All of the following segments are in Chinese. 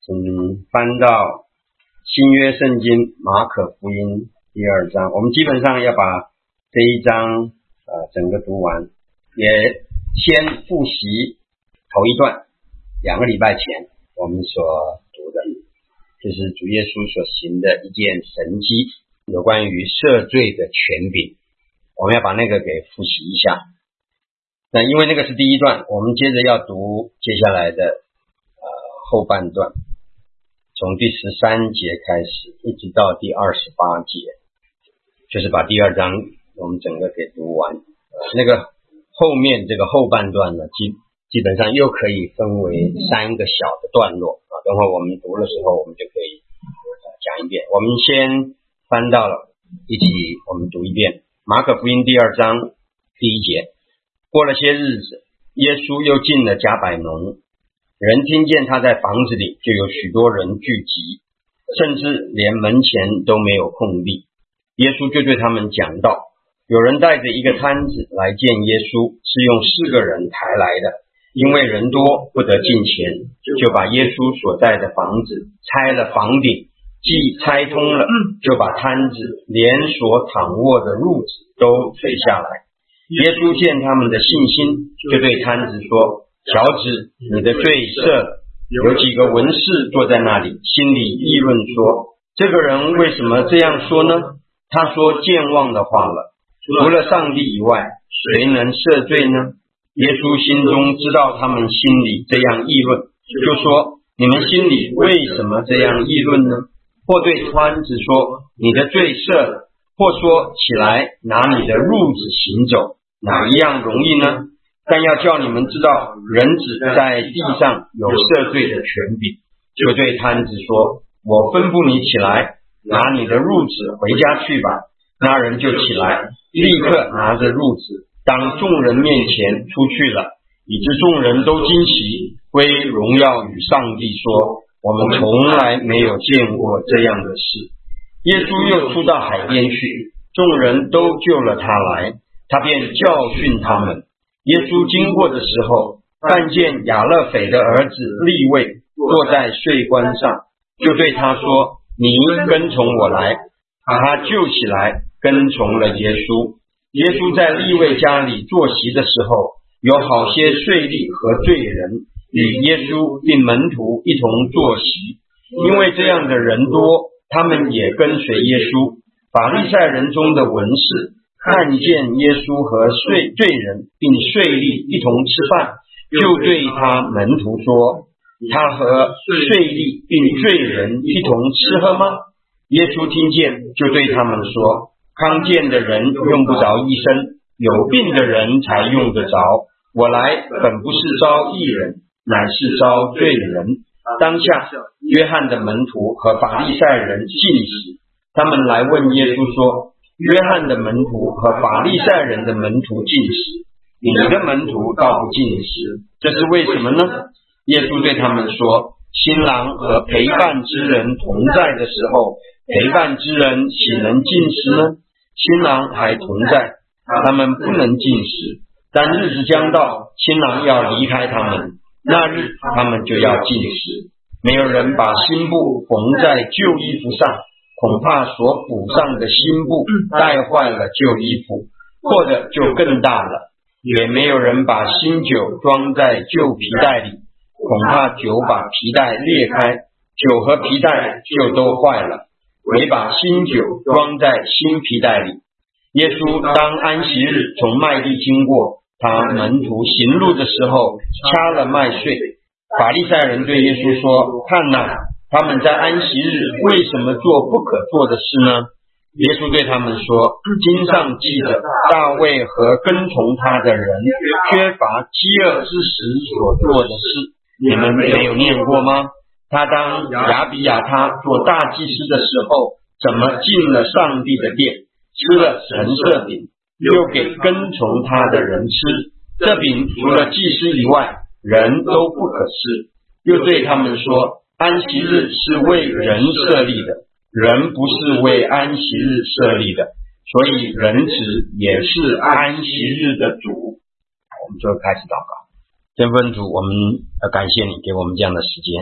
请翻到新约圣经马可福音第2章，我们基本上要把这一章整个读完，也先复习头一段，2个礼拜前我们所读的，就是主耶稣所行的一件神迹，有关于赦罪的权柄，我们要把那个给复习一下。那因为那个是第一段，我们接着要读接下来的后半段，从第13节开始一直到第28节，就是把第2章我们整个给读完。那个后面这个后半段呢，基本上又可以分为3个小的段落啊。等会我们读的时候，我们就可以讲一遍。我们先翻到了，一起我们读一遍马可福音第2章第1节。过了些日子，耶稣又进了迦百农，人听见他在房子里，就有许多人聚集，甚至连门前都没有空地。耶稣就对他们讲道，有人带着一个摊子来见耶稣，是用4个人抬来的，因为人多不得进前，就把耶稣所在的房子拆了房顶，既拆通了，就把摊子连所躺卧的褥子都垂下来。耶稣见他们的信心，就对摊子说，小子，你的罪赦了。有几个文士坐在那里，心里议论说，这个人为什么这样说呢？他说健忘的话了，除了上帝以外，谁能赦罪呢？耶稣心中知道他们心里这样议论，就说，你们心里为什么这样议论呢？或对摊子说，你的罪赦了，或说，起来，拿你的褥子行走，哪一样容易呢？但要叫你们知道，人子在地上有赦罪的权柄。就对摊子说，我吩咐你起来，拿你的褥子回家去吧。那人就起来，立刻拿着褥子，当众人面前出去了，以致众人都惊奇，归荣耀与上帝，说，我们从来没有见过这样的事。耶稣又出到海边去，众人都救了他来，他便教训他们。耶稣经过的时候，看见亚勒斐的儿子利未坐在税关上，就对他说，你跟从我来。把他救起来，跟从了耶稣。耶稣在利未家里坐席的时候，有好些税吏和罪人与耶稣并门徒一同坐席，因为这样的人多，他们也跟随耶稣。法利赛人中的文士看见耶稣和罪人并税吏一同吃饭，就对他门徒说，他和税吏并罪人一同吃喝吗？耶稣听见，就对他们说，康健的人用不着医生，有病的人才用得着。我来本不是招义人，乃是招罪人。当下约翰的门徒和法利赛人禁食，他们来问耶稣说，约翰的门徒和法利赛人的门徒禁食，你的门徒倒不禁食，这是为什么呢？耶稣对他们说，新郎和陪伴之人同在的时候，陪伴之人岂能禁食呢？新郎还同在，他们不能禁食。但日子将到，新郎要离开他们，那日他们就要禁食。没有人把新布缝在旧衣服上，恐怕所补上的新布带坏了旧衣服，或者就更大了。也没有人把新酒装在旧皮袋里，恐怕酒把皮袋裂开，酒和皮袋就都坏了。唯把新酒装在新皮袋里。耶稣当安息日从麦地经过，他门徒行路的时候掐了麦穗。法利赛人对耶稣说，看哪，他们在安息日为什么做不可做的事呢？耶稣对他们说，经上记着大卫和跟从他的人缺乏饥饿之时所做的事，你们没有念过吗？他当亚比亚他做大祭司的时候，怎么进了上帝的殿，吃了神设饼，又给跟从他的人吃，这饼除了祭司以外，人都不可吃。又对他们说，安息日是为人设立的，人不是为安息日设立的，所以人子也是安息日的主。我们就开始祷告。天父主，我们感谢你给我们这样的时间，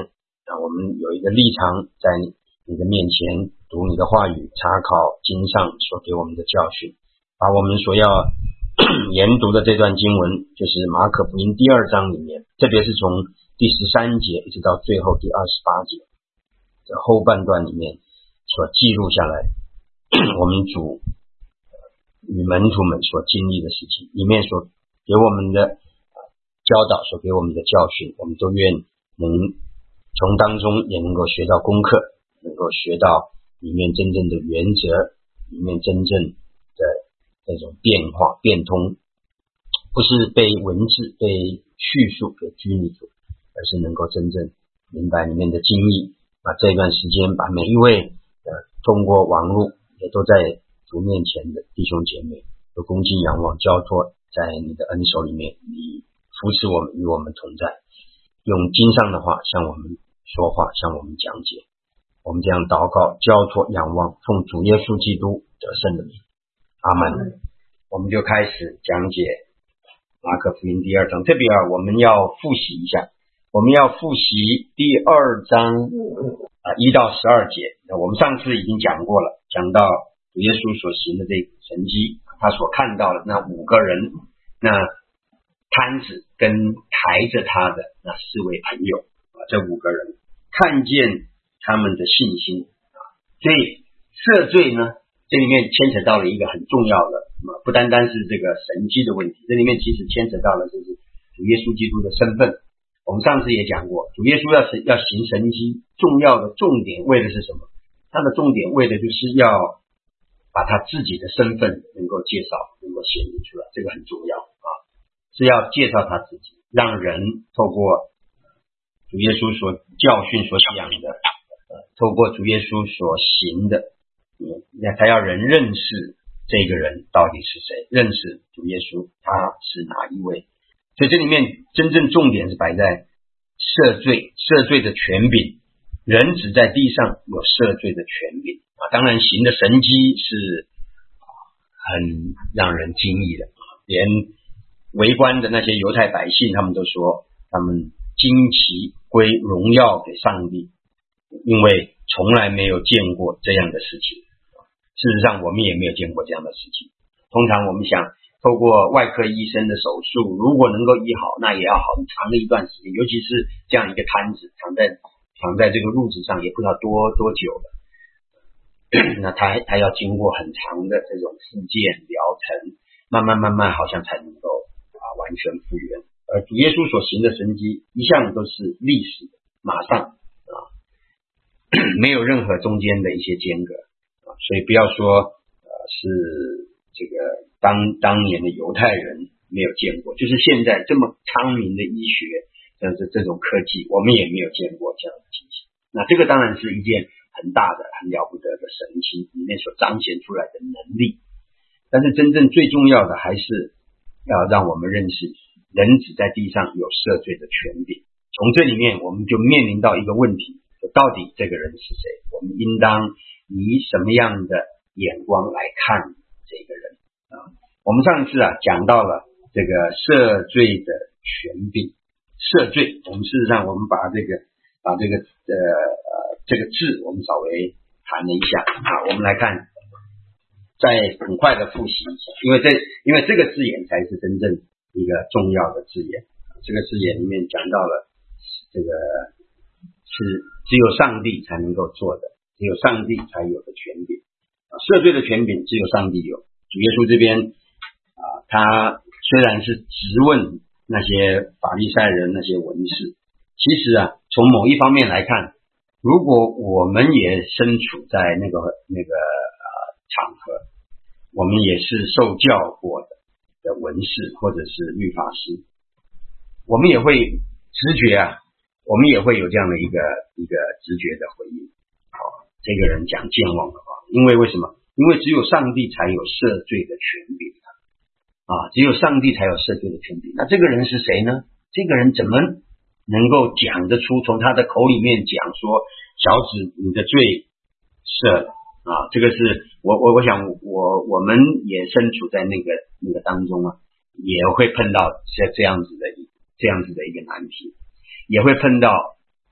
我们有一个立场在你的面前读你的话语，查考经上所给我们的教训，把我们所要研读的这段经文，就是马可福音第2章里面，特别是从第13节一直到最后第28节这后半段里面所记录下来我们主与门徒们所经历的事情，里面所给我们的教导，所给我们的教训，我们都愿能从当中也能够学到功课，能够学到里面真正的原则，里面真正的这种变化变通，不是被文字被叙述给拘泥住，而是能够真正明白里面的经义。把这段时间把每一位通过网络也都在主面前的弟兄姐妹都恭敬仰望交托在你的恩手里面，你扶持我们，与我们同在，用经上的话向我们说话，向我们讲解。我们这样祷告交托仰望，奉主耶稣基督得胜的名，阿们。我们就开始讲解马可福音第2章，特别我们要复习一下，我们要复习第2章1到12节。我们上次已经讲过了，讲到主耶稣所行的这个神迹，他所看到的那5个人，那摊子跟抬着他的那4位朋友，这5个人看见他们的信心，所以赦罪呢，这里面牵扯到了一个很重要的，不单单是这个神迹的问题，这里面其实牵扯到了就是主耶稣基督的身份。我们上次也讲过，主耶稣要行神迹，重要的重点为的是什么？他的重点为的就是要把他自己的身份能够介绍，能够显明出来，这个很重要是要介绍他自己，让人透过主耶稣所教训所讲的，透过主耶稣所行的，他要人认识这个人到底是谁，认识主耶稣他是哪一位。所以这里面真正重点是摆在赦罪的权柄，人只在地上有赦罪的权柄当然行的神迹是很让人惊异的，连围观的那些犹太百姓他们都说他们惊奇归荣耀给上帝，因为从来没有见过这样的事情。事实上我们也没有见过这样的事情，通常我们想透过外科医生的手术，如果能够医好，那也要很长的一段时间，尤其是这样一个摊子躺在这个褥子上，也不知道多久了那他要经过很长的这种复健疗程，慢慢好像才能够完全复原。而主耶稣所行的神迹一向都是历史的，马上没有任何中间的一些间隔所以不要说是这个当年的犹太人没有见过，就是现在这么昌明的医学这种科技，我们也没有见过这样的情形。那这个当然是一件很大的很了不得的神奇，里面所彰显出来的能力。但是真正最重要的还是要让我们认识人只在地上有赦罪的权柄。从这里面我们就面临到一个问题，到底这个人是谁，我们应当以什么样的眼光来看这个人我们上次讲到了这个赦罪的权柄。赦罪，我们事实上我们把这个字我们稍微谈了一下我们来看，再很快的复习一下，因为这个字眼才是真正一个重要的字眼。这个字眼里面讲到了这个是只有上帝才能够做的，只有上帝才有的权柄赦罪的权柄只有上帝有。主耶稣这边他虽然是质问那些法利赛人那些文士，其实从某一方面来看，如果我们也身处在那个场合，我们也是受教过的文士或者是律法师，我们也会直觉我们也会有这样的一个直觉的回应这个人讲健忘的话，因为为什么？因为只有上帝才有赦罪的权柄只有上帝才有赦罪的权柄。那这个人是谁呢？这个人怎么能够讲得出，从他的口里面讲说小子你的罪赦了这个是我想我们也身处在那个当中也会碰到这样子的一个难题，也会碰到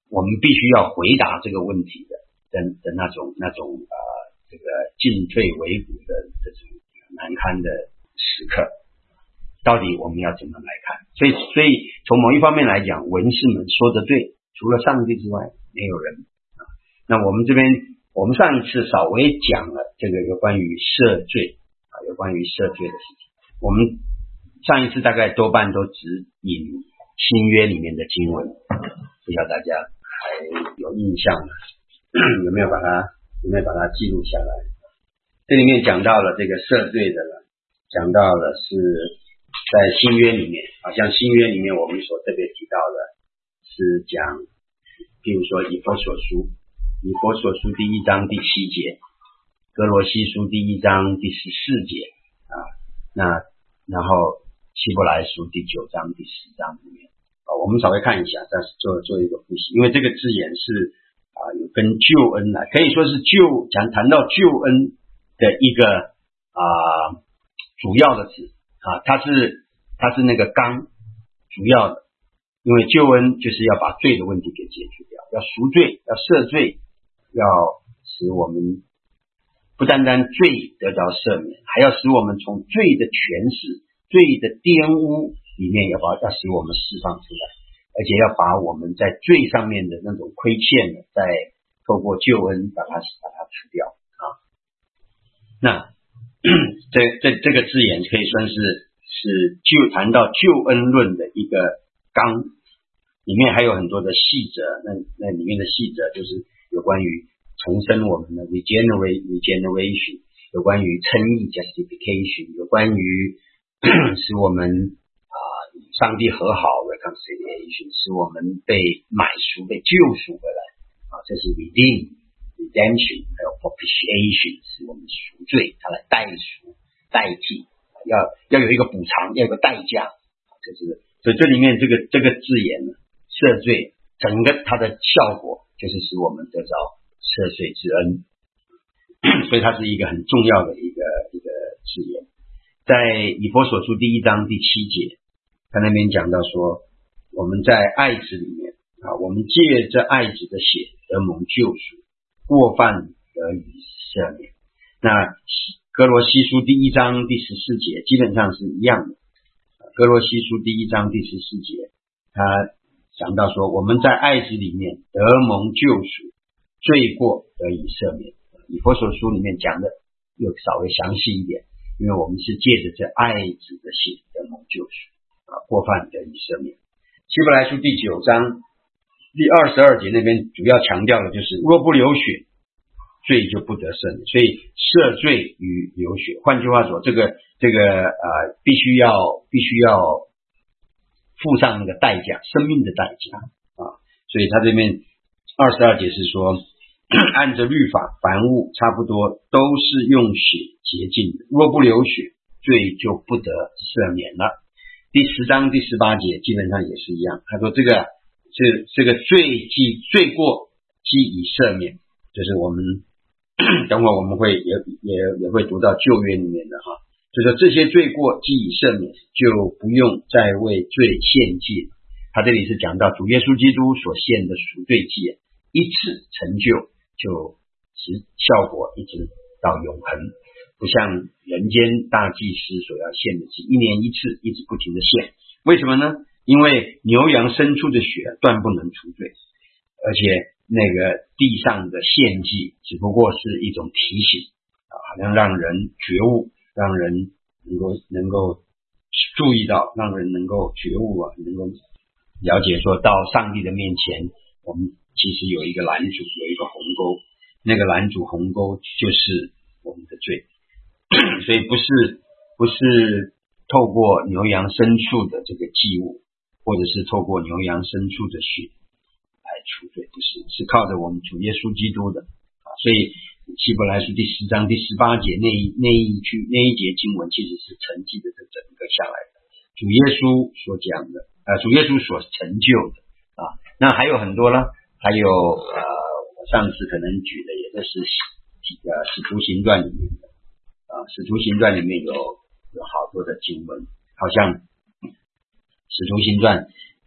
我们必须要回答这个问题的那种这个进退维谷的这种难堪的时刻，到底我们要怎么来看？所以从某一方面来讲，文士们说的对，除了上帝之外没有人啊。那我们这边我们上一次稍微讲了这个有关于赦罪啊，有关于赦罪的事情。我们上一次大概多半都只引新约里面的经文，不知道大家还有印象吗？有没有把它记录下来？这里面讲到了这个赦罪的了，讲到了是在新约里面，好像新约里面我们所特别提到的是讲，譬如说以弗所书第1章第7节，哥罗西书第1章第14节啊，那然后希伯来书第9章第10章里面啊，我们稍微看一下，再做一个复习，因为这个字眼是有跟救恩来，可以说是谈到救恩的一个主要的字啊，它是那个纲主要的，因为救恩就是要把罪的问题给解决掉，要赎罪，要赦罪，要使我们不单单罪得到赦免，还要使我们从罪的权势、罪的玷污里面要使我们释放出来，而且要把我们在罪上面的那种亏欠的，再透过救恩把它除掉啊。那这个字眼可以算是谈到救恩论的一个纲，里面还有很多的细则，那里面的细则就是有关于重生我们的 regeneration， 有关于称义 justification， 有关于使我们与上帝和好 reconciliation， 使我们被买赎被救赎回来啊，这是 redemption， 还有 propitiation， 使我们赎罪，它来代替，要有一个补偿，要有一个代价，所以这里面这个字眼呢，赦罪整个它的效果就是使我们得着赦罪之恩，所以它是一个很重要的一个字眼。在以弗所书第1章第7节，他那边讲到说，我们在爱子里面啊，我们借着爱子的血得蒙救赎，过犯得以赦免。那哥罗西书第1章第14节基本上是一样的。哥罗西书第1章第14节，他讲到说，我们在爱子里面得蒙救赎，罪过得以赦免。以弗所书里面讲的又稍微详细一点，因为我们是借着这爱子的血得蒙救赎啊，过犯得以赦免。希伯来书第9章第22节那边主要强调的就是，若不流血，罪就不得赦免，所以赦罪与流血，换句话说，这个必须要付上那个代价，生命的代价啊。所以他这边22节是说，按着律法，凡物差不多都是用血洁净的，若不流血，罪就不得赦免了。第10章第18节基本上也是一样，他说这个罪过既已赦免，就是我们等会我们会也会读到旧约里面的哈，就说这些罪过既已赦免，就不用再为罪献祭。他这里是讲到主耶稣基督所献的赎罪祭，一次成就，就使效果一直到永恒，不像人间大祭司所要献的祭，一年一次，一直不停的献。为什么呢？因为牛羊牲畜的血断不能除罪，而且那个地上的献祭只不过是一种提醒啊，好像让人觉悟，让人能够注意到，让人能够觉悟啊，能够了解说到上帝的面前，我们其实有一个拦阻，有一个鸿沟，那个拦阻鸿沟就是我们的罪。所以不是透过牛羊牲畜的这个祭物，或者是透过牛羊牲畜的血来除罪，不是，是靠着我们主耶稣基督的啊。所以希伯来书第10章第18节那一节经文其实是承继的这整个下来的，主耶稣所讲的主耶稣所成就的啊。那还有很多啦，还有我上次可能举的也就是使徒行传里面的使徒行传里面有好多的经文，好像使徒行传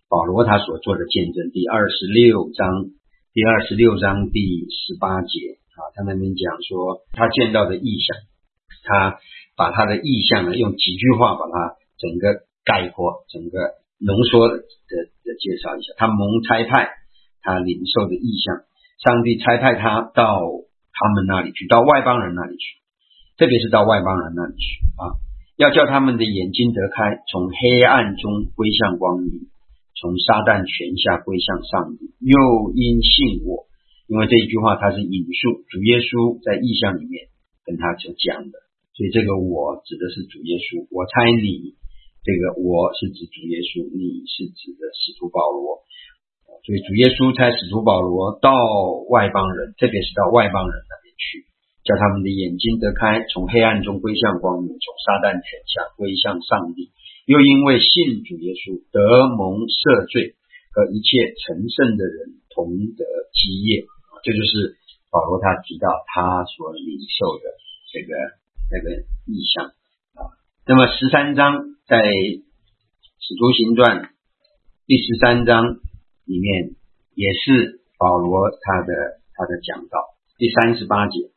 保罗他所做的见证，第26章第18节他那边讲说他见到的异象，他把他的异象呢用几句话把它整个概括，整个浓缩的介绍一下。他蒙差派，他领受的异象，上帝差派他到他们那里去，到外邦人那里去，特别是到外邦人那里去要叫他们的眼睛得开，从黑暗中归向光明，从撒旦权下归向上帝，又因信我。因为这一句话他是引述主耶稣在异象里面跟他所讲的，所以这个我指的是主耶稣。我猜你这个我是指主耶稣，你是指的使徒保罗。所以主耶稣差使徒保罗到外邦人，特别是到外邦人那边去，叫他们的眼睛得开，从黑暗中归向光明，从撒旦权下归向上帝，又因为信主耶稣得蒙赦罪，和一切成圣的人同得基业。这就是保罗他提到他所领受的这个意象那么13章在使徒行传第13章里面也是保罗他的讲道，第38节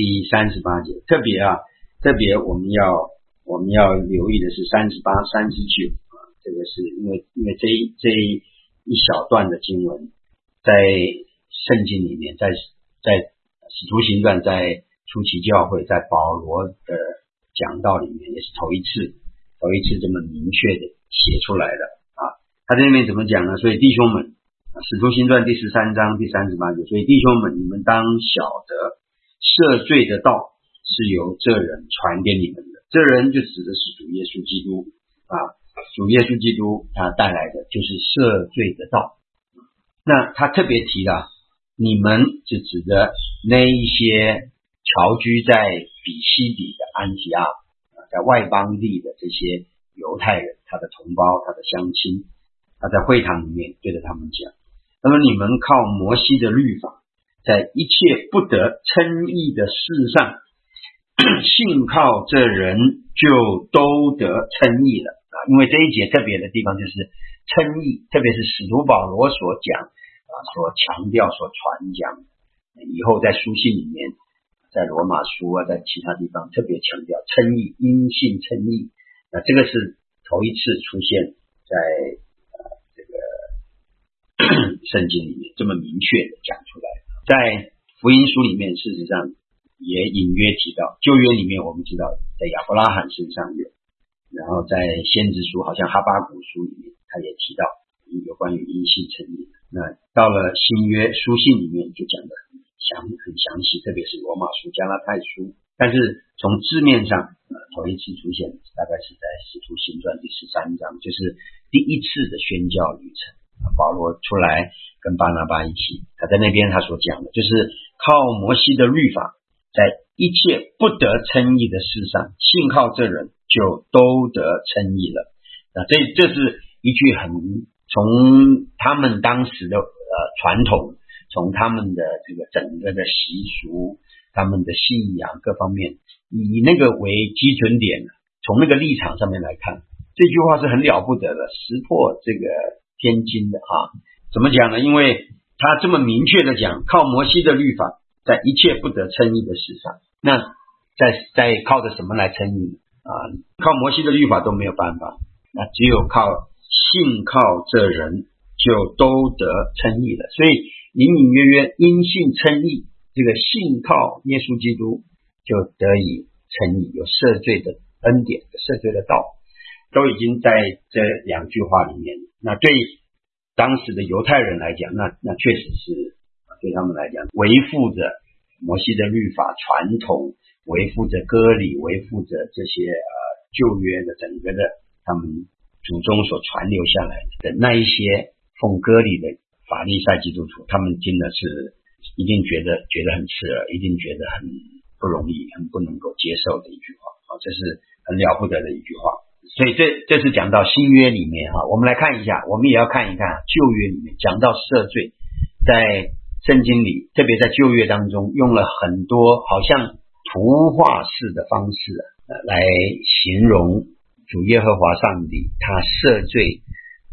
特别我们要留意的是38、39这个是因为这一小段的经文在圣经里面，在使徒行传，在初期教会，在保罗的讲道里面也是头一次这么明确的写出来的他在那边怎么讲呢？所以弟兄们，使徒行传第13章第38节，所以弟兄们，你们当晓得赦罪的道是由这人传给你们的。这人就指的是主耶稣基督主耶稣基督他带来的就是赦罪的道。那他特别提了你们是指的那一些侨居在比西底的安提阿在外邦地的这些犹太人，他的同胞，他的乡亲，他在会堂里面对着他们讲，他说你们靠摩西的律法，在一切不得称义的事上信靠这人就都得称义了因为这一节特别的地方就是称义，特别是使徒保罗所讲所强调所传讲，以后在书信里面，在罗马书在其他地方特别强调称义，因信称义。那这个是头一次出现在这个圣经里面这么明确的讲出来。在福音书里面事实上也隐约提到，旧约里面我们知道在亚伯拉罕身上有，然后在先知书好像哈巴谷书里面他也提到有关于因信称义。那到了新约书信里面就讲得很详细，特别是罗马书、加拉太书。但是从字面上头一次出现大概是在使徒行传第13章，就是第一次的宣教旅程。保罗出来跟巴拿巴一起，他在那边他所讲的就是靠摩西的律法，在一切不得称义的事上信靠这人就都得称义了。那这是一句很从他们当时的传统，从他们的这个整个的习俗，他们的信仰各方面，以那个为基准点，从那个立场上面来看，这句话是很了不得的，石破这个天惊的怎么讲呢？因为他这么明确的讲，靠摩西的律法，在一切不得称义的事上，那在靠着什么来称义靠摩西的律法都没有办法，那只有靠信靠这人就都得称义了。所以隐隐约约因信称义，这个信靠耶稣基督就得以称义，有赦罪的恩典，有赦罪的道，都已经在这两句话里面。那对当时的犹太人来讲，那确实是对他们来讲维护着摩西的律法传统，维护着割礼，维护着这些旧约的整个的他们祖宗所传留下来的那一些奉割礼的法利赛基督徒，他们听的是一定觉得很刺耳，一定觉得很不容易，很不能够接受的一句话这是很了不得的一句话。所以这是讲到新约里面我们来看一下，我们也要看一看旧约里面讲到赦罪，在圣经里特别在旧约当中用了很多好像图画式的方式来形容主耶和华上帝他赦罪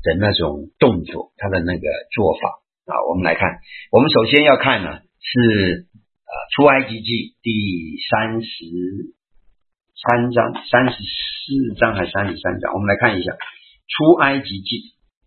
的那种动作，他的那个做法啊。我们来看，我们首先要看呢是出埃及记第33章、34章还是33章？我们来看一下出埃及记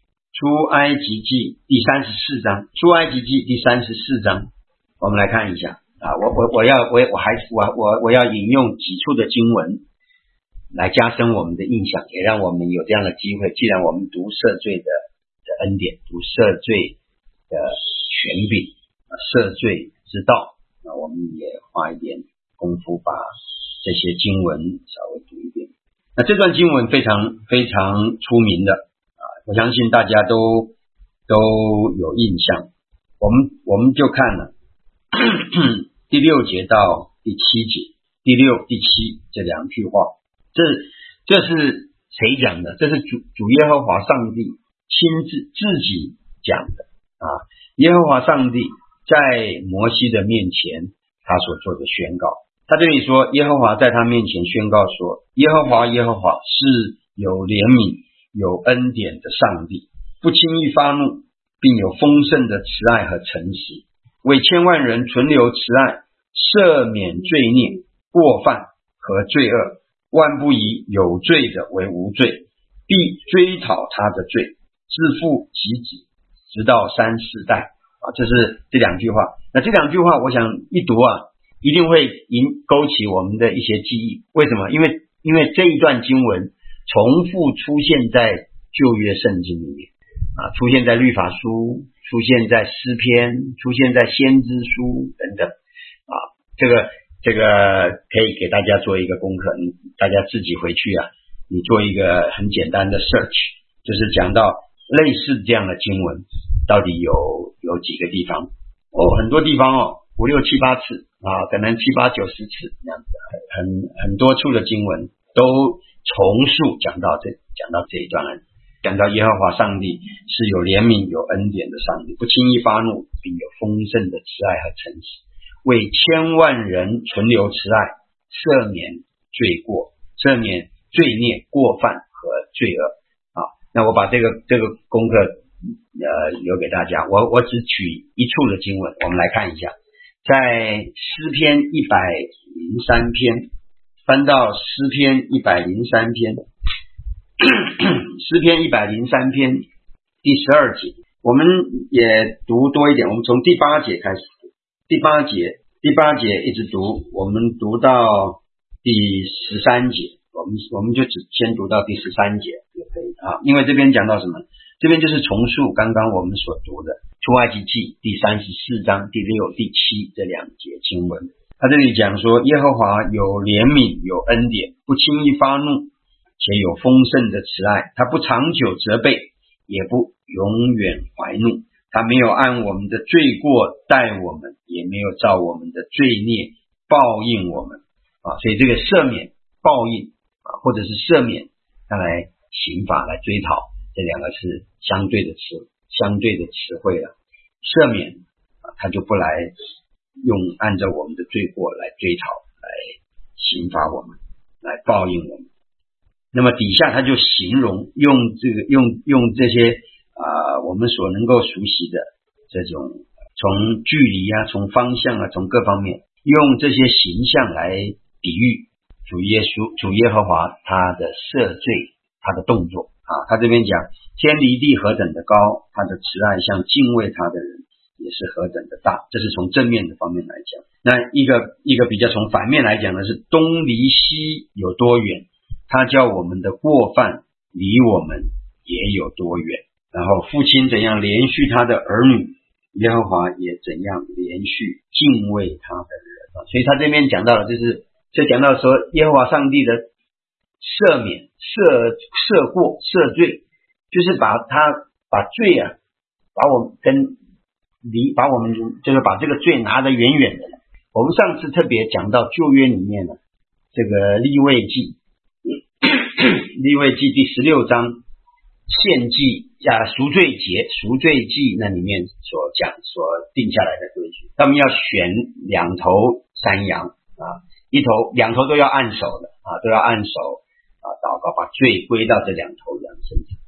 第34章，出埃及记第34章，我们来看一下啊。我要引用几处的经文来加深我们的印象，也让我们有这样的机会。既然我们读赦罪的恩典，读赦罪的权柄，赦罪之道，那我们也花一点功夫把这些经文稍微读一遍。那这段经文非常非常出名的啊，我相信大家都有印象。我们就看了第6节到第7节，第6、第7这2句话。这是谁讲的？这是主耶和华上帝亲自自己讲的啊。耶和华上帝在摩西的面前他所做的宣告，他这里说耶和华在他面前宣告说，耶和华是有怜悯有恩典的上帝，不轻易发怒，并有丰盛的慈爱和诚实，为千万人存留慈爱，赦免罪孽过犯和罪恶，万不以有罪的为无罪，必追讨他的罪，自父及子，直到3、4代啊。这是这2句话。那这2句话我想一读啊，一定会勾起我们的一些记忆。为什么？因为这一段经文重复出现在旧约圣经里面啊，出现在律法书，出现在诗篇，出现在先知书等等啊。这个可以给大家做一个功课，大家自己回去啊，你做一个很简单的 search， 就是讲到类似这样的经文到底有几个地方很多地方5、6、7、8次啊，可能7、8、9、10次这样子，很多处的经文都重述讲到这一段，讲到耶和华上帝是有怜悯有恩典的上帝，不轻易发怒，并有丰盛的慈爱和诚实，为千万人存留慈爱，赦免罪孽过犯和罪恶啊。那我把这个功课留给大家，我只取一处的经文，我们来看一下，在诗篇103篇，翻到诗篇103篇诗篇103篇第12节，我们也读多一点，我们从第8节开始读，第8节一直读，我们读到第13节，我们就只先读到第13节就可以啊。因为这边讲到什么？这边就是重述刚刚我们所读的出埃及记第34章第6、第7这2节经文。他这里讲说，耶和华有怜悯有恩典，不轻易发怒，且有丰盛的慈爱，他不长久责备，也不永远怀怒，他没有按我们的罪过待我们，也没有照我们的罪孽报应我们啊。所以这个赦免报应啊，或者是赦免他来刑罚来追讨，这2个是相对的词汇了。赦免啊，他就不来按照我们的罪过来追讨，来刑罚我们，来报应我们。那么底下他就形容用这些我们所能够熟悉的这种从距离啊，从方向啊，从各方面用这些形象来比喻主耶和华他的赦罪，他的动作啊。他这边讲天离地何等的高，他的慈爱向敬畏他的人也是何等的大，这是从正面的方面来讲。那一个比较从反面来讲的是东离西有多远，他叫我们的过犯离我们也有多远。然后父亲怎样连续他的儿女，耶和华也怎样连续敬畏他的人。所以他这边讲到了，就讲到说耶和华上帝的赦免赦过赦罪，就是把罪啊，把我们就是把这个罪拿得远远的。我们上次特别讲到旧约里面呢，这个利未记第16章献祭赎罪祭那里面所定下来的规矩，他们要选2头山羊啊，2头都要按手的啊，都要按手啊祷告，把罪归到这2头羊身上。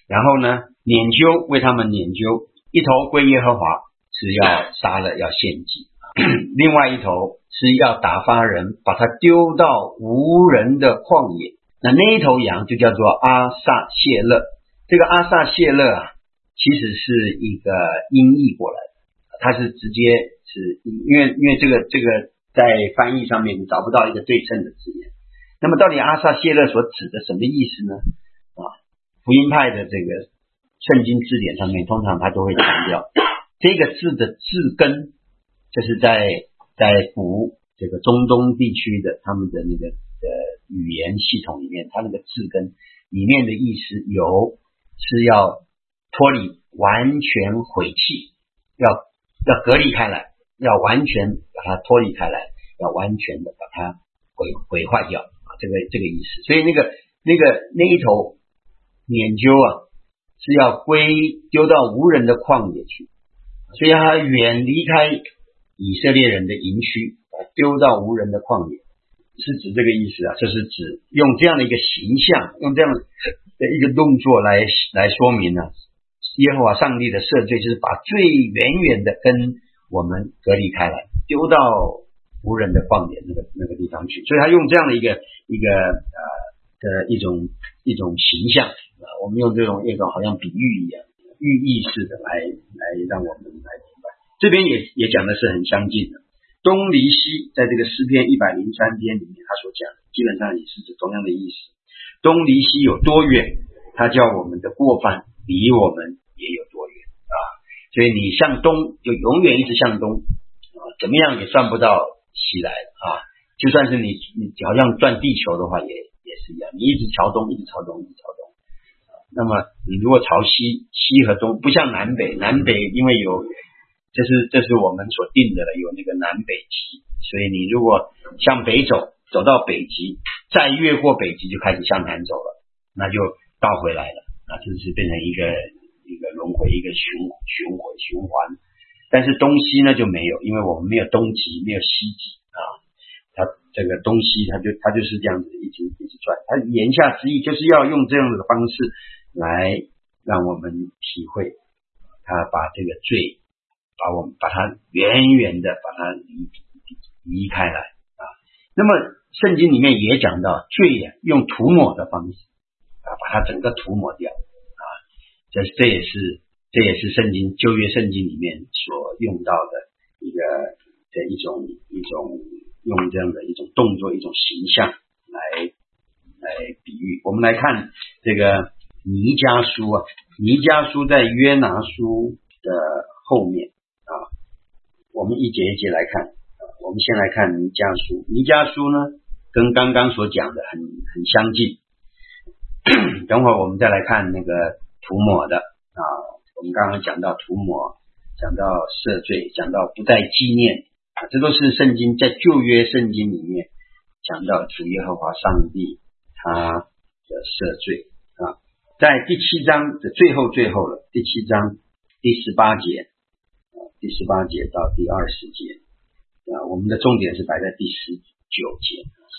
然后呢撵究，为他们撵究，一头归耶和华，是要杀了要献祭，另外一头是要打发人把它丢到无人的旷野。那一头羊就叫做阿撒谢勒。这个阿撒谢勒啊，其实是一个音译过来的，它是直接是因为这个在翻译上面你找不到一个对称的字眼。那么到底阿撒谢勒所指的什么意思呢？福音派的这个圣经字典上面通常他都会强调这个字的字根，就是在古这个中东地区的他们的那个语言系统里面，它那个字根里面的意思是要脱离，完全毁弃，要隔离开来，要完全把它脱离开来，要完全的把它毁坏掉这个意思。所以那一头撵究啊，是要丢到无人的旷野去，所以他远离开以色列人的营区，丢到无人的旷野，是指这个意思啊。这是指用这样的一个形象，用这样的一个动作来说明呢，耶和华上帝的赦罪就是把最远远的跟我们隔离开来，丢到无人的旷野那个地方去。所以他用这样的一个一种形象，我们用这种好像比喻一样，寓意式的来让我们来明白。这边也讲的是很相近的。东离西，在这个诗篇103篇里面他所讲的基本上也是同样的意思。东离西有多远，他叫我们的过犯离我们也有多远所以你向东就永远一直向东怎么样也算不到西来就算是你好像转地球的话也是一样，你一直朝东一直朝东一直朝东那么你如果朝西，西和东不像南北因为有这是我们所定的了，有那个南北极，所以你如果向北走到北极，再越过北极就开始向南走了，那就倒回来了，那这是变成一个轮回，一个循环。但是东西呢就没有，因为我们没有东极没有西极它这个东西它就是这样子一直转。它言下之意就是要用这样的方式来让我们体会他把这个罪把它远远的把它离开来那么圣经里面也讲到罪用涂抹的方式把它整个涂抹掉这也是圣经旧约圣经里面所用到的一种用这样的一种动作一种形象来比喻。我们来看这个弥迦书弥迦书在约拿书的后面我们一节一节来看我们先来看弥迦书。弥迦书呢跟刚刚所讲的很相近等会儿我们再来看那个涂抹的我们刚刚讲到涂抹，讲到赦罪，讲到不再纪念这都是圣经在旧约圣经里面讲到主耶和华上帝他的赦罪在第7章的最后了，第7章第18节到第20节我们的重点是摆在第19节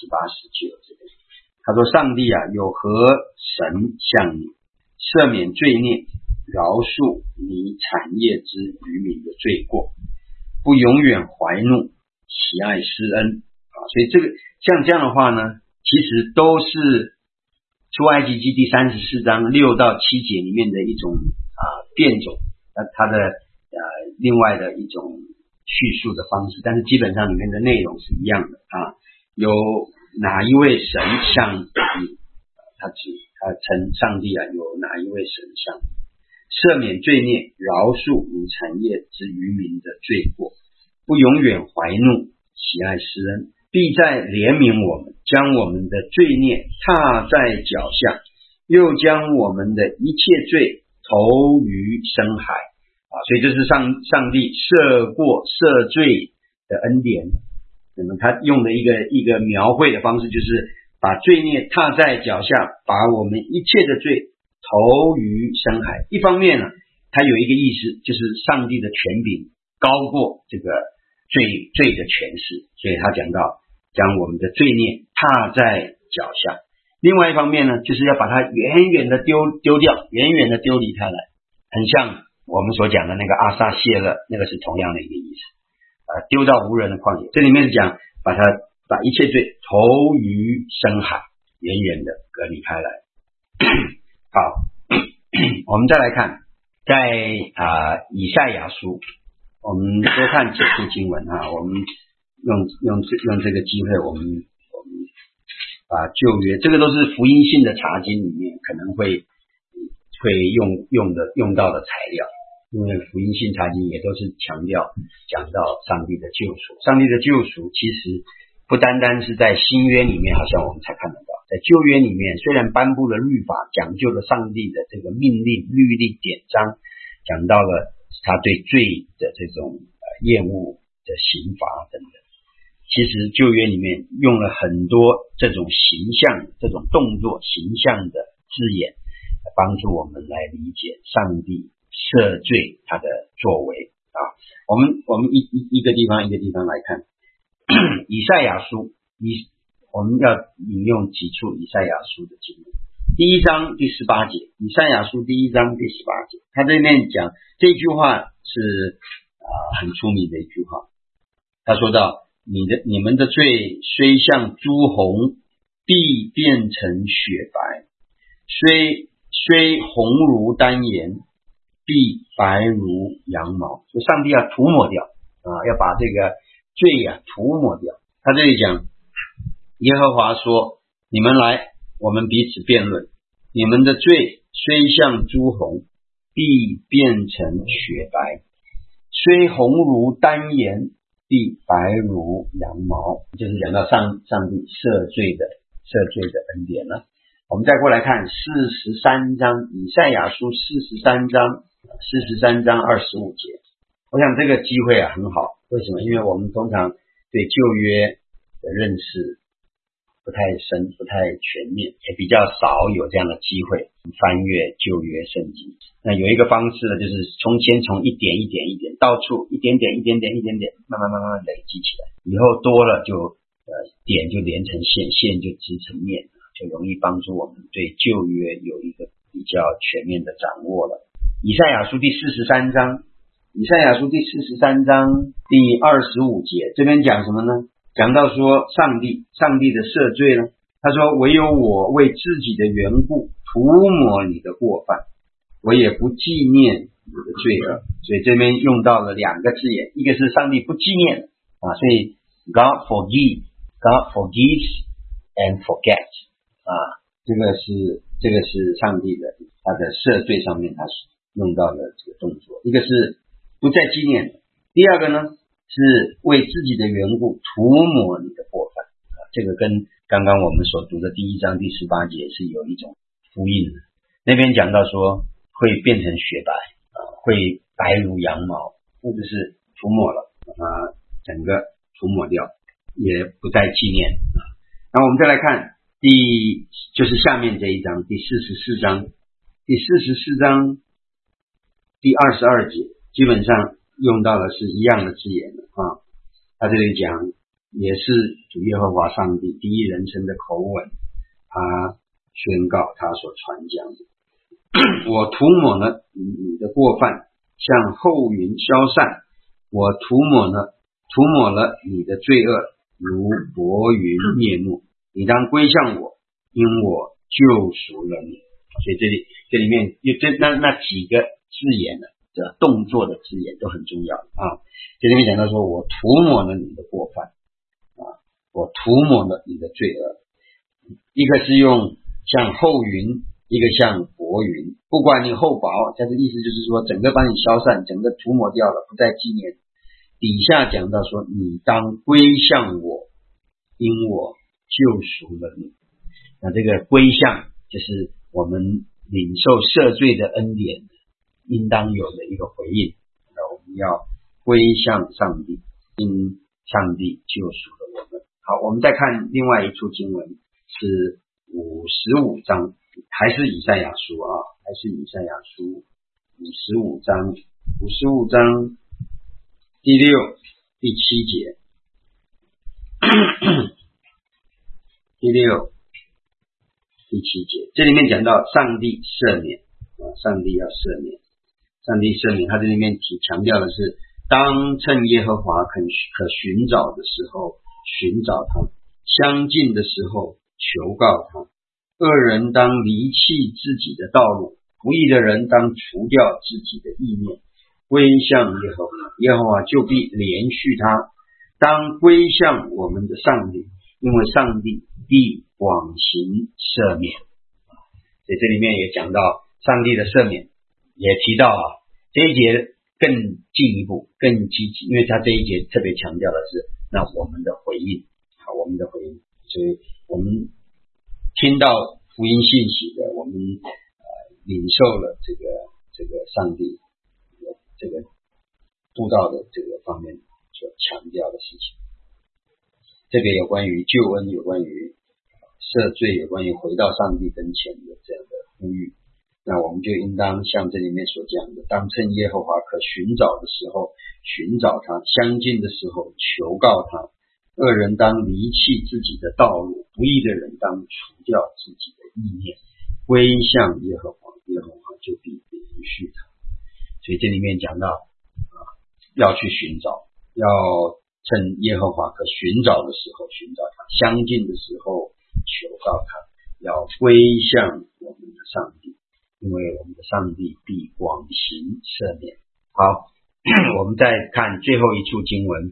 18、19这个。他说上帝有何神向你赦免罪孽，饶恕你产业之渔民的罪过，不永远怀怒，喜爱施恩所以像这样的话呢，其实都是出埃及记第34章6到7节里面的一种变种它的另外的一种叙述的方式，但是基本上里面的内容是一样的有哪一位神像你他称上帝有哪一位神像你赦免罪孽，饶恕你产业之渔民的罪过，不永远怀怒，喜爱施恩，必再怜悯我们，将我们的罪孽踏在脚下，又将我们的一切罪投于深海所以这是上帝赦罪的恩典。那么他用的一个描绘的方式，就是把罪孽踏在脚下，把我们一切的罪投于深海。一方面呢，它有一个意思，就是上帝的权柄高过这个罪的权势，所以他讲到将我们的罪孽踏在脚下。 另外一方面呢，就是要把它远远的丢掉，远远的丢离开来，很像我们所讲的那个阿撒谢勒，那个是同样的一个意思，丢到无人的旷野。这里面讲把一切罪投于深海，远远的隔离开来。好，我们再来看，在以赛亚书，我们多看几处经文啊，我们用这个机会，我们把旧约，这个都是福音性的查经里面可能会用到的材料，因为福音性查经也都是讲到上帝的救赎。上帝的救赎其实不单单是在新约里面，好像我们才看得到，在旧约里面虽然颁布了律法，讲究了上帝的这个命令、律例、典章，讲到了他对罪的这种厌恶的刑罚等等。其实旧约里面用了很多这种形象、这种动作、形象的字眼，帮助我们来理解上帝赦罪他的作为啊。我们一个地方一个地方来看，以赛亚书，我们要引用几处以赛亚书的经文。第一章第18节，以赛亚书第一章第18节，他这边讲这句话是很出名的一句话。他说到，你们的罪虽像朱红，必变成雪白；虽红如丹颜，必白如羊毛。所以上帝要涂抹掉要把这个罪涂抹掉。他这里讲，耶和华说，你们来，我们彼此辩论，你们的罪虽像朱红，必变成雪白；虽红如丹颜，必白如羊毛。就是讲到上帝赦罪的恩典了。我们再过来看43章，以赛亚书43章25节。我想这个机会很好，为什么？因为我们通常对旧约的认识不太深，不太全面，也比较少有这样的机会翻阅旧约圣经。那有一个方式呢，就是先从一点到处一点点慢慢累积起来，以后多了就点就连成线，线就织成面，就容易帮助我们对旧约有一个比较全面的掌握了。以赛亚书第43章第25节，这边讲什么呢？讲到说上帝的赦罪呢，他说，唯有我为自己的缘故涂抹你的过犯，我也不纪念你的罪恶。所以这边用到了两个字眼，一个是上帝不纪念所以 God forgives and forget 这个是上帝的他的赦罪上面他用到了这个动作，一个是不再纪念，第二个呢是为自己的缘故涂抹你的过犯这个跟刚刚我们所读的第一章第18节是有一种呼应的。那边讲到说会变成雪白会白如羊毛，或者是涂抹了整个涂抹掉，也不再纪念然后我们再来看就是下面这一章第44章第22节，基本上用到的是一样的字眼他这里讲也是主耶和华上帝第一人称的口吻，他宣告他所传讲的我涂抹了你的过犯，像后云消散；我涂抹了你的罪恶，如薄云灭没。你当归向我，因我救赎了你。所以这里面那几个字眼呢，这动作的字眼都很重要这里面讲到说，我涂抹了你的过犯我涂抹了你的罪恶。一个是用像后云，一个像薄云，不管你厚薄，但是意思就是说整个把你消散，整个涂抹掉了，不再纪念。底下讲到说，你当归向我，因我救赎了你。那这个归向就是我们领受赦罪的恩典应当有的一个回应。那我们要归向上帝，因上帝救赎了我们。好，我们再看另外一处经文，是55章，还是以赛亚书55章第6、第7节第6、 第7节，这里面讲到上帝赦免上帝要赦免，上帝赦免，他这里面强调的是，当趁耶和华可寻找的时候寻找他，相近的时候求告他。恶人当离弃自己的道路，不义的人当除掉自己的意念，归向耶和华，耶和华就必怜恤他。当归向我们的上帝，因为上帝必广行赦免。所以这里面也讲到上帝的赦免，也提到这一节更进一步更积极，因为他这一节特别强调的是那我们的回应，我们的回应。所以我们听到福音信息的，我们领受了这个上帝这个布道的这个方面所强调的事情，这个有关于救恩，有关于赦罪，有关于回到上帝跟前的这样的呼吁。那我们就应当像这里面所讲的，当趁耶和华可寻找的时候寻找他，相近的时候求告他。恶人当离弃自己的道路，不义的人当除掉自己的意念，归向耶和华，耶和华就必怜恤他。所以这里面讲到要去寻找，要趁耶和华可寻找的时候寻找他，相近的时候求告他，要归向我们的上帝，因为我们的上帝必广行赦免。好，我们再看最后一处经文，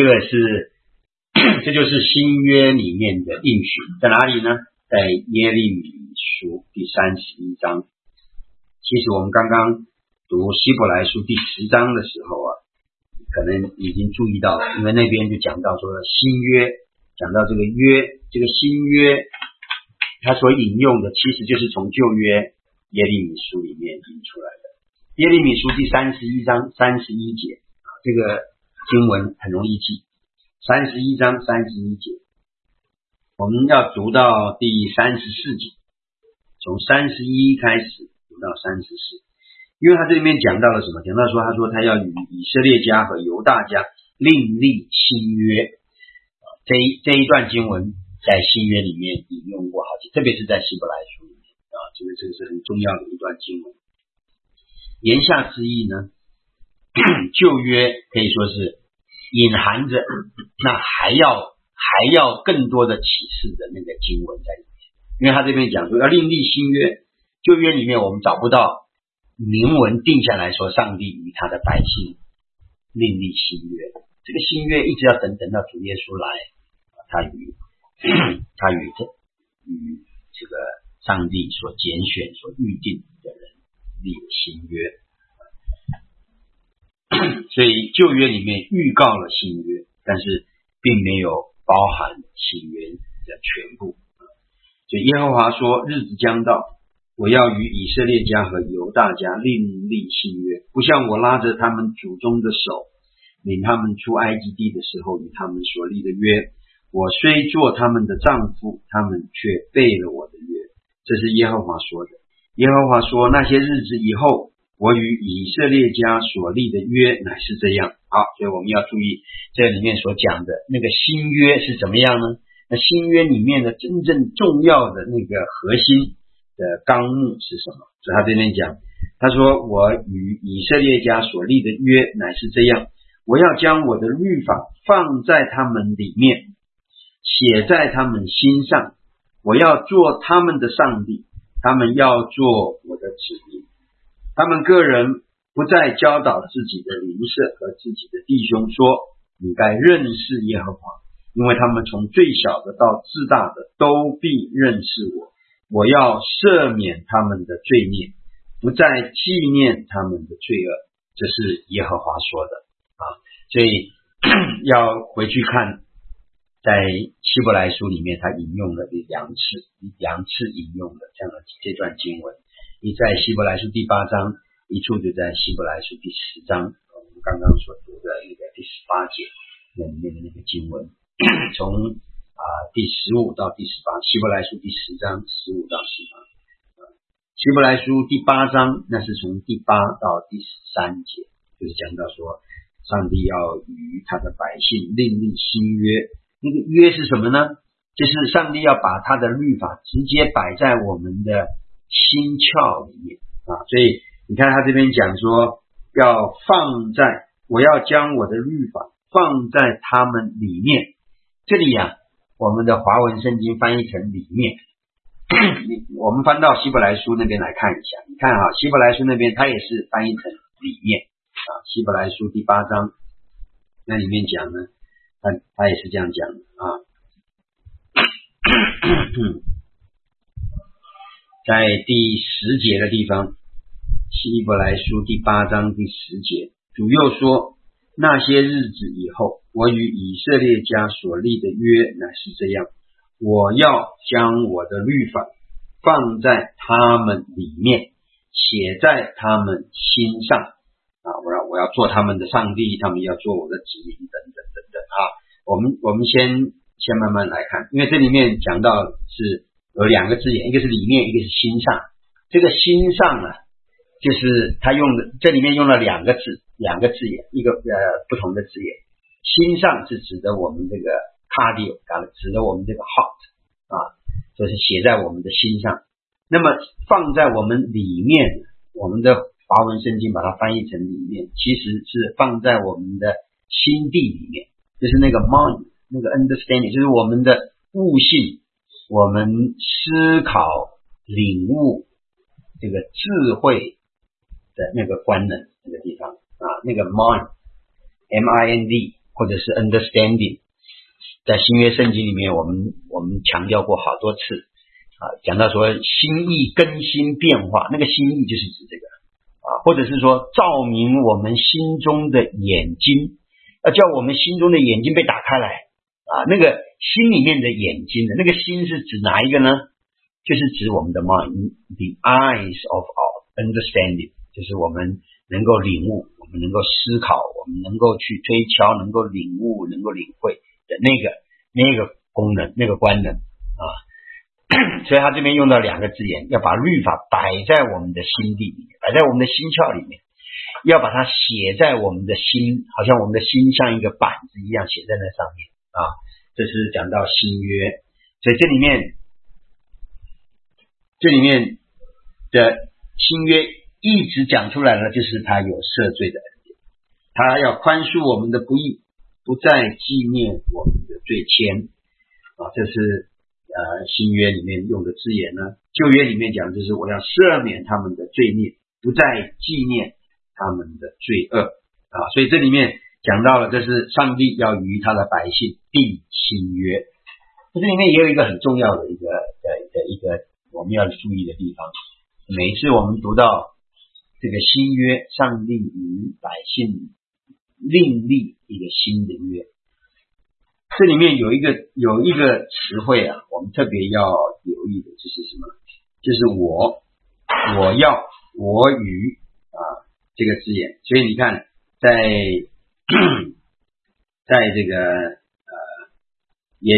这就是新约里面的应许，在哪里呢？在耶利米书第31章。其实我们刚刚读希伯来书第10章的时候可能已经注意到了，因为那边就讲到说新约，讲到这个约，这个新约他所引用的其实就是从旧约耶利米书里面引出来的。耶利米书第31章31节，这个经文很容易记，31章31节，我们要读到第34节，从31开始读到34。因为他这里面讲到了什么？讲到说，他说他要与以色列家和犹大家另立新约。这一段经文在新约里面引用过好几，特别是在希伯来书里面这个是很重要的一段经文。言下之意呢，旧约可以说是隐含着那还要更多的启示的那个经文在里面。因为他这边讲说要另立新约，旧约里面我们找不到明文定下来说上帝与他的百姓另立新约，这个新约一直要等到主耶稣来，他与这个上帝所拣选所预定的人立新约。所以旧约里面预告了新约，但是并没有包含新约的全部。所以耶和华说，日子将到，我要与以色列家和犹大家另立新约，不像我拉着他们祖宗的手，领他们出埃及地的时候与他们所立的约。我虽做他们的丈夫，他们却背了我的约。这是耶和华说的。耶和华说，那些日子以后，我与以色列家所立的约乃是这样。好，所以我们要注意这里面所讲的那个新约是怎么样呢？那新约里面的真正重要的那个核心的纲目是什么？所以他这边讲，他说我与以色列家所立的约乃是这样，我要将我的律法放在他们里面，写在他们心上，我要做他们的上帝，他们要做我的子民。他们个人不再教导自己的邻舍和自己的弟兄说，你该认识耶和华，因为他们从最小的到至大的都必认识我。我要赦免他们的罪孽，不再纪念他们的罪恶。这是耶和华说的所以要回去看在希伯来书里面他引用了两次引用了这样的这段经文，一在希伯来书第8章，一处就在希伯来书第10章，我们刚刚所读的那个第18节那里面的那个经文，从第15到第18，希伯来书第10章15到18，希伯来书第8章那是从第8到第13节，就是讲到说上帝要与他的百姓另立新约。那个约是什么呢？ 就是上帝要把他的律法直接摆在我们的心窍里面啊。所以你看他这边讲说，我要将我的律法放在他们里面。这里啊，我们的华文圣经翻译成里面。我们翻到希伯来书那边来看一下，你看啊，希伯来书那边它也是翻译成里面啊。希伯来书第8章那里面讲呢，他也是这样讲的啊。在第10节的地方，希伯来书第8章第10节，主又说，那些日子以后，我与以色列家所立的约乃是这样，我要将我的律法放在他们里面，写在他们心上啊，我要做他们的上帝，他们要做我的子民等等等等啊。我们先慢慢来看，因为这里面讲到是有2个字眼，一个是里面，一个是心上。这个心上呢，就是他用的，这里面用了2个字眼，一个不同的字眼。心上是指的我们这个 cardio， 指的我们这个 heart 啊，就是写在我们的心上。那么放在我们里面，我们的华文圣经把它翻译成里面，其实是放在我们的心地里面，就是那个 mind， 那个 understanding， 就是我们的悟性，我们思考领悟这个智慧的那个官能那个地方啊，那个 mind M-I-N-D 或者是 understanding， 在新约圣经里面我们强调过好多次啊，讲到说心意更新变化，那个心意就是指这个啊，或者是说照明我们心中的眼睛，要叫我们心中的眼睛被打开来啊，那个心里面的眼睛的那个心是指哪一个呢？就是指我们的 mind， the eyes of our understanding， 就是我们能够领悟，我们能够思考，我们能够去推敲，能够领悟，能够领会的那个功能，那个官能啊。所以他这边用到2个字眼，要把律法摆在我们的心地里面，摆在我们的心窍里面，要把它写在我们的心，好像我们的心像一个板子一样写在那上面啊。这是讲到新约，所以这里面的新约一直讲出来了，就是他有赦罪的恩典，他要宽恕我们的不义，不再纪念我们的罪愆啊。这是新约里面用的字眼呢。旧约里面讲就是我要赦免他们的罪孽，不再纪念他们的罪恶啊。所以这里面讲到了，这是上帝要与他的百姓订新约。这里面也有一个很重要的一个我们要注意的地方，每一次我们读到这个新约，上帝与百姓另立一个新的约，这里面有一个词汇啊，我们特别要留意的就是什么？就是我要我与啊这个字眼。所以你看在这个耶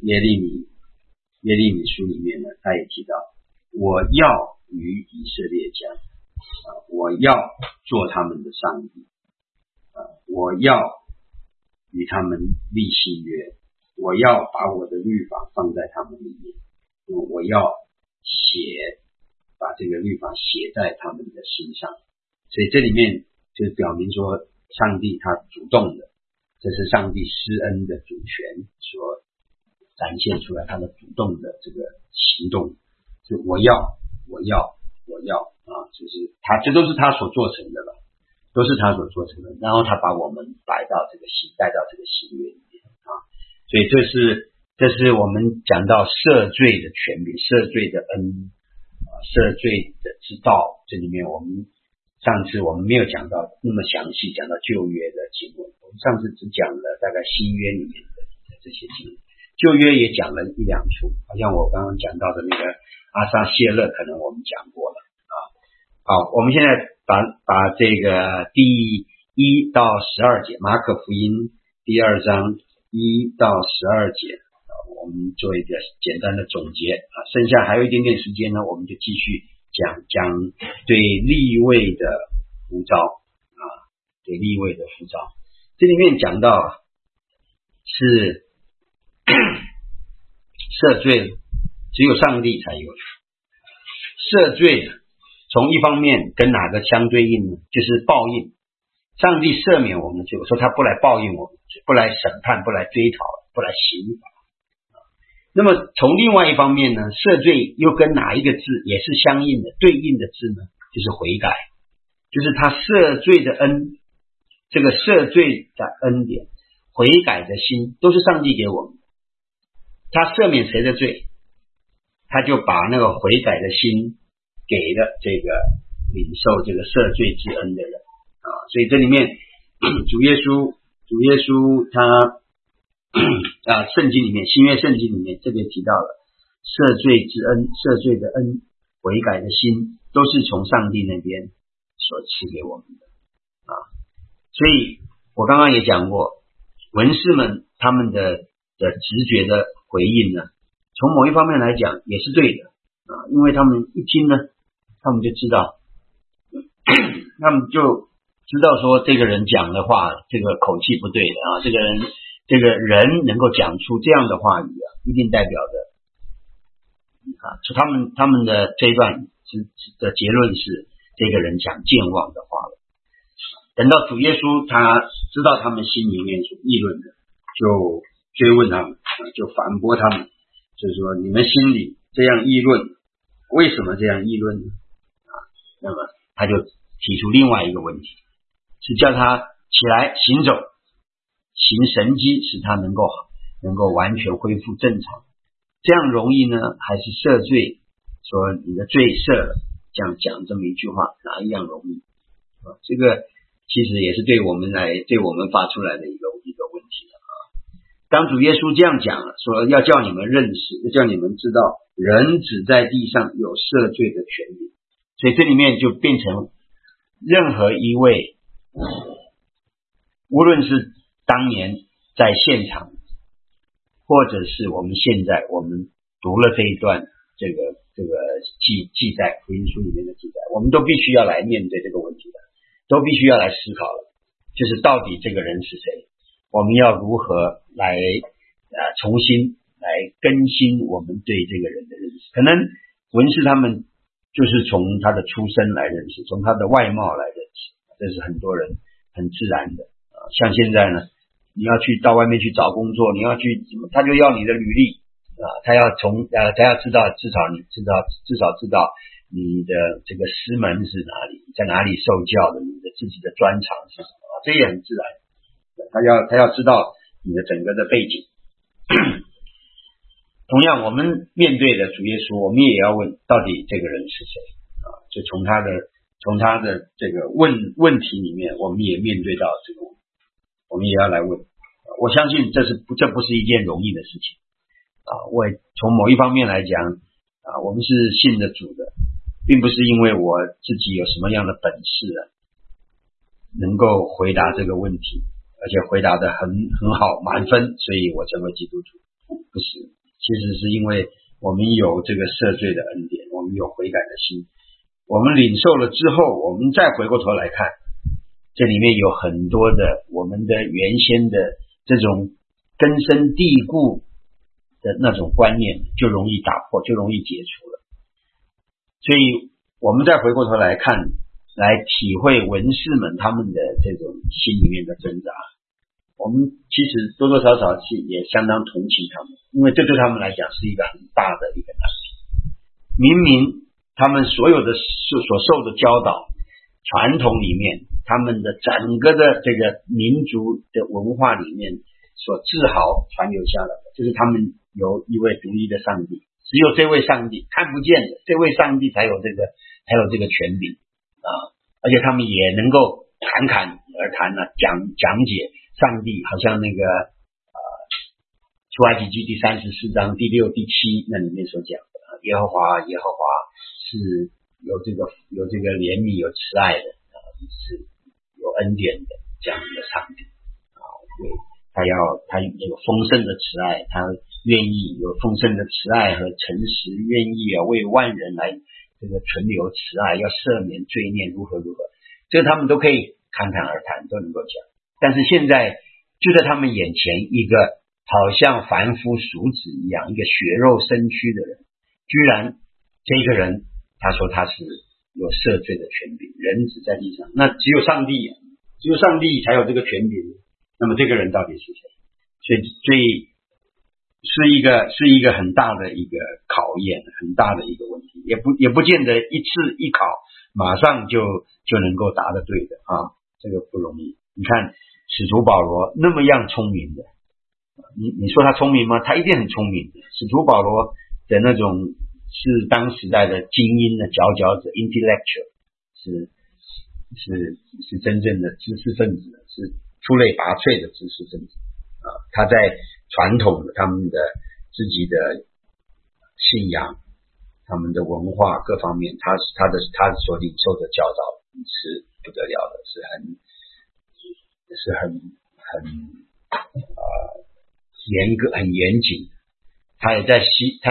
利米书里面呢，他也提到我要与以色列家我要做他们的上帝我要与他们立新约，我要把我的律法放在他们里面，我要把这个律法写在他们的心上。所以这里面就表明说上帝他主动的，这是上帝施恩的主权所展现出来，他的主动的这个行动，就我要啊，就是这都是他所做成的了，都是他所做成的。然后他把我们带到这个新约里面啊，所以这是我们讲到赦罪的权柄、赦罪的恩、赦罪的之道。这里面上次我们没有讲到那么详细，讲到旧约的经文，我们上次只讲了大概新约里面的这些经文。旧约也讲了1-2处，好像我刚刚讲到的那个阿撒谢勒可能我们讲过了啊。好，我们现在把这个第1到12节，马可福音第2章1到12节我们做一个简单的总结啊。剩下还有一点点时间呢，我们就继续讲对利未的呼召啊，对利未的呼召。这里面讲到是赦罪只有上帝才有。赦罪从一方面跟哪个相对应呢？就是报应。上帝赦免我们的罪，我说他不来报应我们的罪，不来审判，不来追讨，不来刑罚。那么从另外一方面呢，赦罪又跟哪一个字也是相应的，对应的字呢，就是悔改，就是他赦罪的恩，这个赦罪的恩典，悔改的心都是上帝给我们的。他赦免谁的罪，他就把那个悔改的心给了这个领受这个赦罪之恩的人啊。所以这里面主耶稣他圣经里面，新约圣经里面这边提到了赦罪之恩，赦罪的恩，悔改的心都是从上帝那边所赐给我们的啊。所以我刚刚也讲过，文士们他们的直觉的回应呢，从某一方面来讲也是对的啊，因为他们一听呢，他们就知道说这个人讲的话，这个口气不对的啊，这个人能够讲出这样的话语啊，一定代表着就他们的这一段的结论是这个人讲健忘的话了。等到主耶稣他知道他们心里面所议论的，就追问他们，就反驳他们，就是说你们心里这样议论，为什么这样议论呢？那么他就提出另外一个问题，是叫他起来行走，行神迹，使他能够完全恢复正常。这样容易呢，还是赦罪，说你的罪赦了，这样讲这么一句话，哪一样容易？这个其实也是对我们发出来的一个问题了啊。当主耶稣这样讲了，说要叫你们认识，要叫你们知道，人只在地上有赦罪的权利，所以这里面就变成任何一位，无论是当年在现场，或者是我们现在我们读了这一段这个记载，福音书里面的记载，我们都必须要来面对这个问题的，都必须要来思考了，就是到底这个人是谁，我们要如何来重新来更新我们对这个人的认识。可能文士他们就是从他的出身来认识，从他的外貌来认识，这是很多人很自然的像现在呢，你要到外面去找工作，你要去他就要你的履历他要知道，至少知道你的这个师门是哪里，在哪里受教的，你的自己的专长是什么这也很自然。他要知道你的整个的背景。同样我们面对的主耶稣，我们也要问到底这个人是谁就从他的这个问题里面，我们也面对到这个，我们也要来问。我相信这不是一件容易的事情我从某一方面来讲我们是信的主的，并不是因为我自己有什么样的本事能够回答这个问题，而且回答得很好，满分，所以我成为基督徒。不是，其实是因为我们有这个赦罪的恩典，我们有悔改的心，我们领受了之后，我们再回过头来看，这里面有很多的我们的原先的这种根深蒂固的那种观念就容易打破，就容易解除了。所以我们再回过头来看，来体会文士们他们的这种心里面的挣扎，我们其实多多少少也相当同情他们，因为这对他们来讲是一个很大的一个难题。明明他们所有的所受的教导传统里面，他们的整个的这个民族的文化里面所自豪传留下来的，就是他们有一位独一的上帝，只有这位上帝看不见的，这位上帝才有这个权柄而且他们也能够侃侃而谈讲解上帝，好像那个出埃及记第34章第6、第7那里面所讲的耶和华是有这个怜悯有慈爱的是有恩典的这样的上帝他有丰盛的慈爱，他愿意有丰盛的慈爱和诚实，愿意为万人来这个存留慈爱，要赦免罪孽，如何，这他们都可以侃侃而谈，都能够讲。但是现在就在他们眼前一个好像凡夫俗子一样，一个血肉身躯的人，居然这个人他说他是有赦罪的权柄，人子在地上，那只有上帝才有这个权柄，那么这个人到底是谁？所以是一个很大的一个考验，很大的一个问题，也不见得一次一考马上就能够答得对的啊，这个不容易。你看使徒保罗那么样聪明的，你说他聪明吗？他一定很聪明的。使徒保罗的那种是当时代的精英的佼佼者 ，intellectual 是真正的知识分子，是出类拔萃的知识分子啊。他在传统的他们的自己的信仰、他们的文化各方面，他所领受的教导是不得了的，是很严格、很严谨。他也在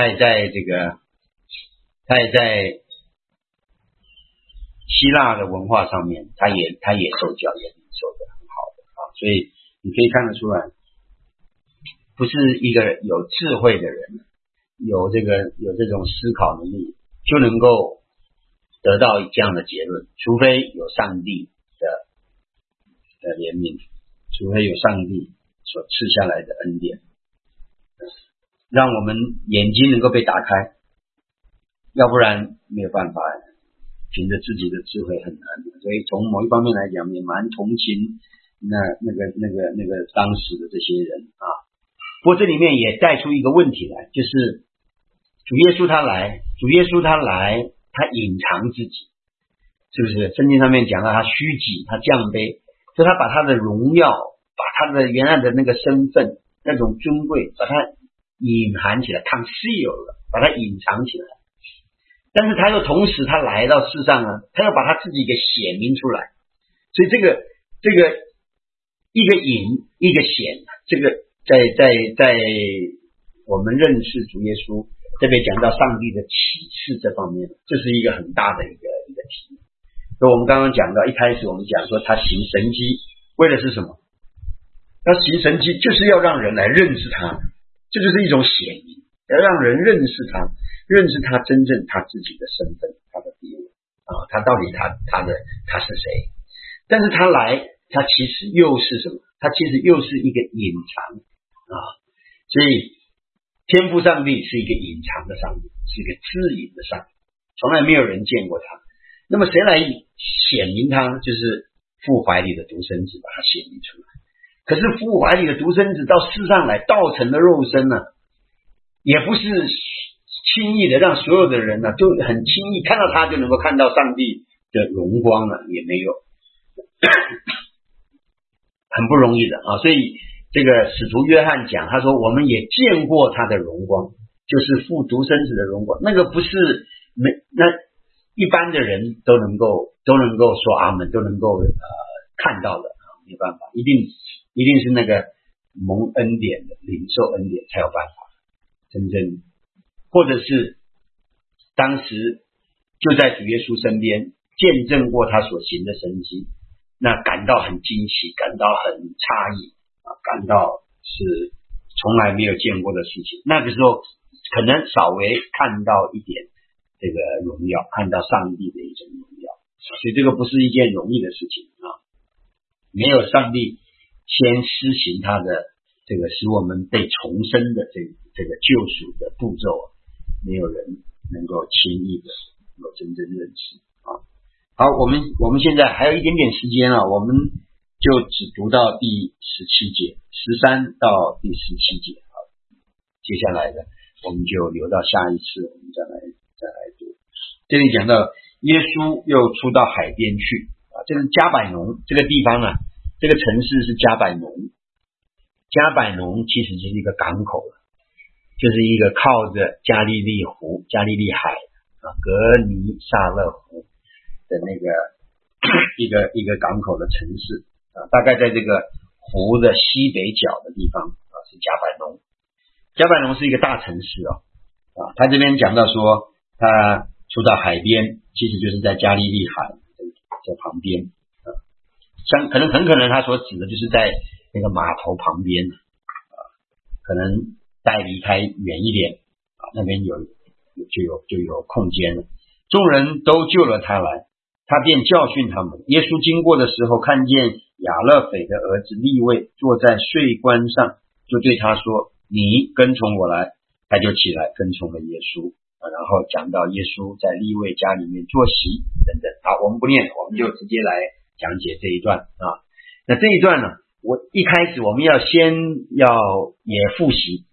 希腊的文化上面，他也受教，也领受的很好的啊。所以你可以看得出来，不是一个有智慧的人，有这种思考能力，就能够得到这样的结论，除非有上帝的怜悯，除非有上帝所赐下来的恩典，让我们眼睛能够被打开，要不然没有办法，凭着自己的智慧很难。所以从某一方面来讲，也蛮同情那个当时的这些人啊。不过这里面也带出一个问题来，就是主耶稣他来，他隐藏自己，是不是？圣经上面讲到他虚己，他降卑，所以他把他的荣耀，把他的原来的那个身份，那种尊贵，把它隐含起来 conceal 了，把它隐藏起来。但是他又同时他来到世上呢，他要把他自己给显明出来，所以这个一个隐一个显，这个在我们认识主耶稣，特别讲到上帝的启示这方面，这是一个很大的一个题。所以我们刚刚讲到，一开始我们讲说他行神迹为的是什么？他行神迹就是要让人来认识他，这就是一种显明，要让人认识他，认识他真正他自己的身份，他的地位啊，他到底他是谁？但是他来，他其实又是什么？他其实又是一个隐藏啊，所以天父上帝是一个隐藏的上帝，是一个自隐的上帝，从来没有人见过他。那么谁来显明他？就是父怀里的独生子把他显明出来。可是父怀里的独生子到世上来，道成了肉身呢，也不是轻易的让所有的人呢就很轻易看到他就能够看到上帝的荣光了，也没有，很不容易的啊。所以这个使徒约翰讲，他说我们也见过他的荣光，就是父独生子的荣光，那个不是那一般的人都能够说阿们，都能够看到的，没办法，一定是那个蒙恩典的领受恩典才有办法真正，或者是当时就在主耶稣身边见证过他所行的神迹，那感到很惊奇，感到很诧异啊，感到是从来没有见过的事情。那个时候可能稍微看到一点这个荣耀，看到上帝的一种荣耀，所以这个不是一件容易的事情啊。没有上帝先施行他的这个使我们被重生的这个救赎的步骤，没有人能够轻易的能够真正认识啊。好，我们现在还有一点点时间啊，我们就只读到第17节，13到第17节啊。接下来的我们就留到下一次我们再来读。这里讲到耶稣又出到海边去啊，这是加百农这个地方啊，这个城市是加百农。加百农其实就是一个港口了，就是一个靠着加利利湖、加利利海啊、格尼撒勒湖的那个一个港口的城市啊，大概在这个湖的西北角的地方啊，是加百农。加百农是一个大城市啊，他这边讲到说他出到海边，其实就是在加利利海在旁边啊，很可能他所指的就是在那个码头旁边啊。 可能再离开远一点那边就有空间了。众人都救了他来，他便教训他们。耶稣经过的时候，看见亚勒斐的儿子利未坐在税关上，就对他说：你跟从我来。他就起来跟从了耶稣然后讲到耶稣在利未家里面坐席等等。好，我们不念，我们就直接来讲解这一段那这一段呢，我一开始我们要也复习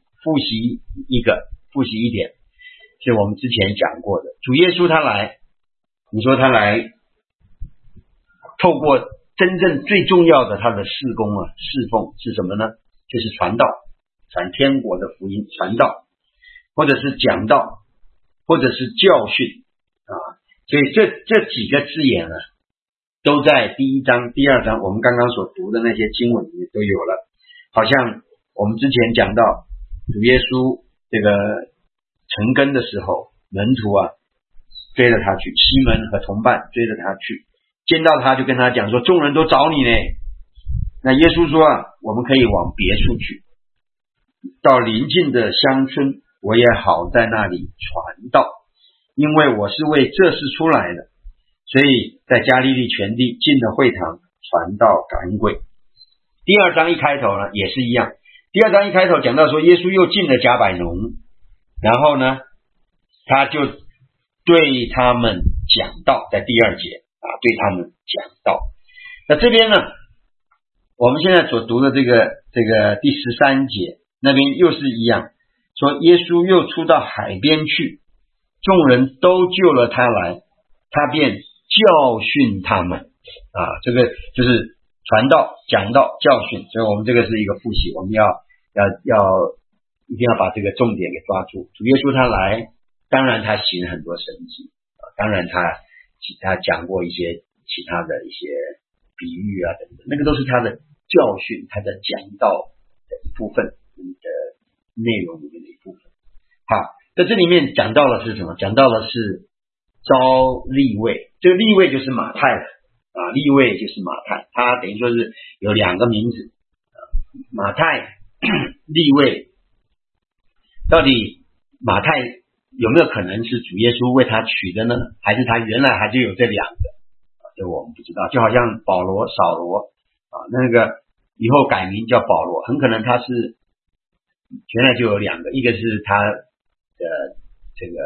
一点，是我们之前讲过的。主耶稣他来，你说他来透过真正最重要的他的事工侍奉是什么呢？就是传道，传天国的福音，传道或者是讲道或者是教训所以这几个字眼呢，都在第一章第二章我们刚刚所读的那些经文里面都有了。好像我们之前讲到主耶稣这个成根的时候，门徒追着他去，西门和同伴追着他去，见到他就跟他讲说，众人都找你呢。那耶稣说我们可以往别处去，到邻近的乡村，我也好在那里传道，因为我是为这事出来的。所以在加利利全地进了会堂，传道赶鬼。第二章一开头呢也是一样，第二章一开头讲到说耶稣又进了迦百农，然后呢他就对他们讲道，在第二节对他们讲道。那这边呢，我们现在所读的这个第13节那边又是一样，说耶稣又出到海边去，众人都救了他来，他便教训他们这个就是传道、讲道、教训。所以我们这个是一个复习，我们要一定要把这个重点给抓住。主耶稣他来，当然他行很多神迹当然他讲过一些其他的一些比喻等等，那个都是他的教训，他的讲道的一部分的内容里面的一部分。好，在这里面讲到的是什么？讲到的是招利未，这个利未就是马太了利未就是马太，他等于说是有两个名字马太利未。到底马太有没有可能是主耶稣为他取的呢？还是他原来还就有这两个这我们不知道。就好像保罗、扫罗那个以后改名叫保罗，很可能他是原来就有两个，一个是他的这个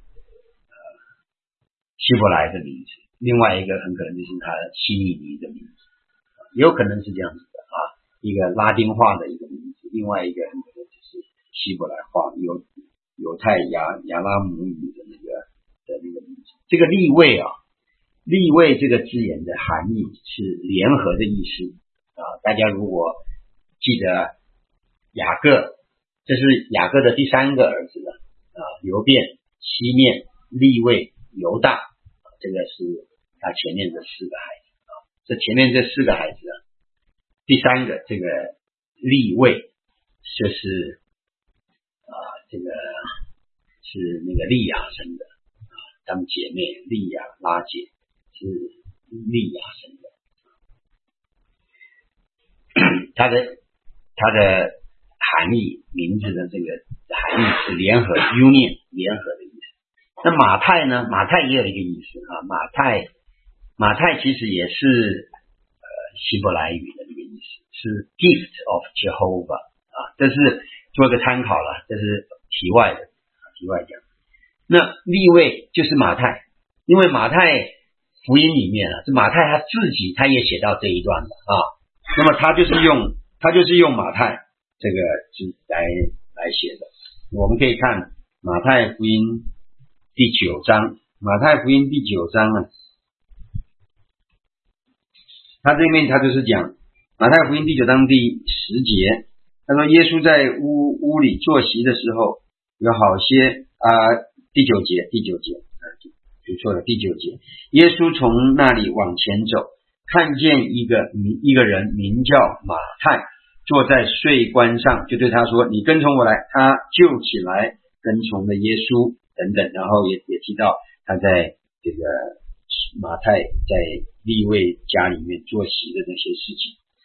希伯来的名字，另外一个很可能就是他希利尼的名字也有可能是这样子的一个拉丁化的一个名字，另外一个很可能就是希伯来话犹太亚拉姆语的那个名字。这个利未利未这个字眼的含义是联合的意思大家如果记得雅各，这是雅各的第三个儿子了流便、西面、利未、犹大这个是他前面的四个孩子这前面这四个孩子第三个这个利未就是这个是那个利亚生的他们姐妹利亚、拉结是利亚生的他的含义，名字的这个含义是联合 union 联合的意思。那马太呢？马太也有一个意思马太其实也是希伯来语的一个意思，是 gift of Jehovah 这是做个参考了，这是题外讲。那利未就是马太，因为马太福音里面这马太他自己他也写到这一段的那么他就是用马太这个字来写的。我们可以看马太福音第9章，马太福音第9章他这面他就是讲马太福音第9章第10节，他说耶稣在屋里坐席的时候，有好些第9节读错了，第9节，耶稣从那里往前走，看见一个人名叫马太坐在税关上，就对他说你跟从我来，他就起来跟从了耶稣等等。然后也提到他在这个马太在利未家里面坐席的那些事情。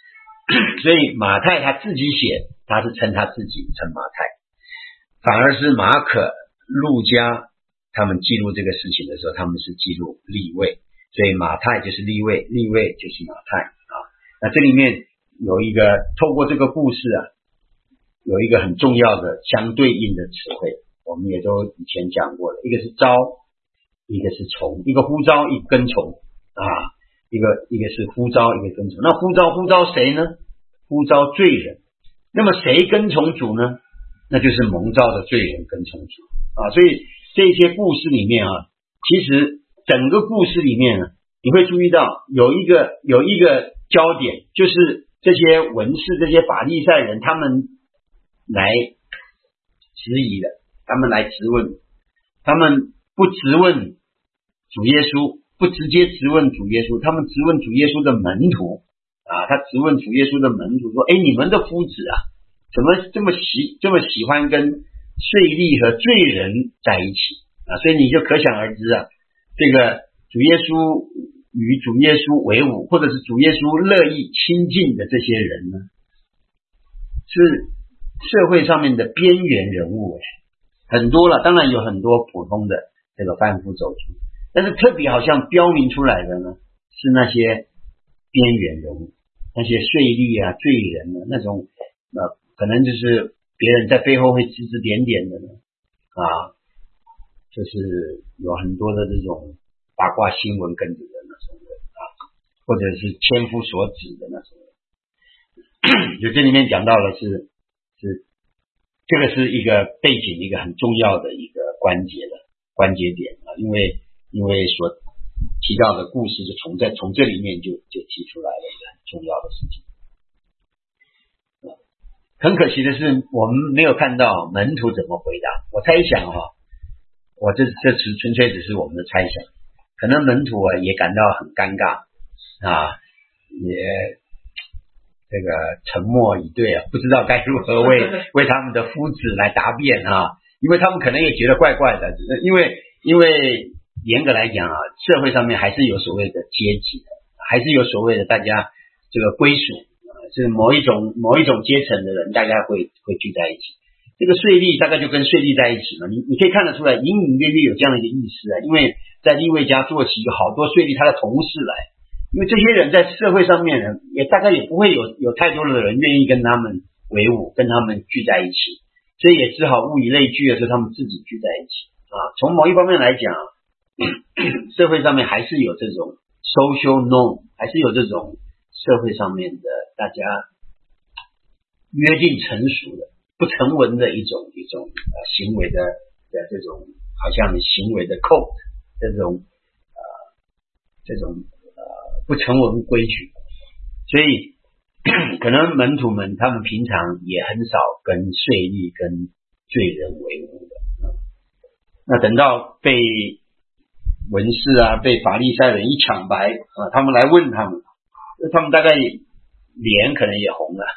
所以马太他自己写，他是称他自己称马太，反而是马可、路加他们记录这个事情的时候，他们是记录利未，所以马太就是利未，利未就是马太啊。那这里面有一个透过这个故事啊，有一个很重要的相对应的词汇，我们也都以前讲过了，一个是招，一个是从，一个呼召，一个跟从啊，一个是呼召，一个跟从。那呼召谁呢？呼召罪人。那么谁跟从主呢？那就是蒙召的罪人跟从主啊。所以这些故事里面啊，其实整个故事里面呢，你会注意到有一个焦点，就是这些文士、这些法利赛人，他们来质疑的，他们来质问，他们不质问主耶稣，不直接质问主耶稣，他们质问主耶稣的门徒啊，他质问主耶稣的门徒说：“哎，你们的夫子啊，怎么这么喜欢跟税吏和罪人在一起啊？”所以你就可想而知啊，这个主耶稣与主耶稣为伍，或者是主耶稣乐意亲近的这些人呢，是社会上面的边缘人物，很多了，当然有很多普通的这个贩夫走卒，但是特别好像标明出来的呢，是那些边缘人物，那些税吏啊、罪人啊，那种可能就是别人在背后会指指点点的呢啊，就是有很多的这种八卦新闻跟着的那种人啊，或者是千夫所指的那种人。就这里面讲到了是这个是一个背景，一个很重要的一个关节点啊，因为所提到的故事就从这里面就提出来了一个很重要的事情。很可惜的是，我们没有看到门徒怎么回答。我猜想我这纯粹只是我们的猜想，可能门徒也感到很尴尬啊，也这个沉默以对啊，不知道该如何为他们的夫子来答辩啊，因为他们可能也觉得怪怪的，因为严格来讲啊，社会上面还是有所谓的阶级的，还是有所谓的大家这个归属，是某一种阶层的人，大家会聚在一起。这个税吏大概就跟税吏在一起嘛，你可以看得出来，隐隐约约有这样的一个意思啊，因为在利未家做起有好多税吏他的同事来。因为这些人在社会上面也大概也不会有太多的人愿意跟他们为伍，跟他们聚在一起，所以也只好物以类聚的时候他们自己聚在一起啊。从某一方面来讲，社会上面还是有这种 social norm， 还是有这种社会上面的大家约定成熟的不成文的一种行为的这种好像行为的 code， 这种不成文规矩，所以可能门徒们他们平常也很少跟税吏跟罪人为伍的。那等到被文士啊、被法利赛人一抢白啊，他们来问他们大概脸可能也红了，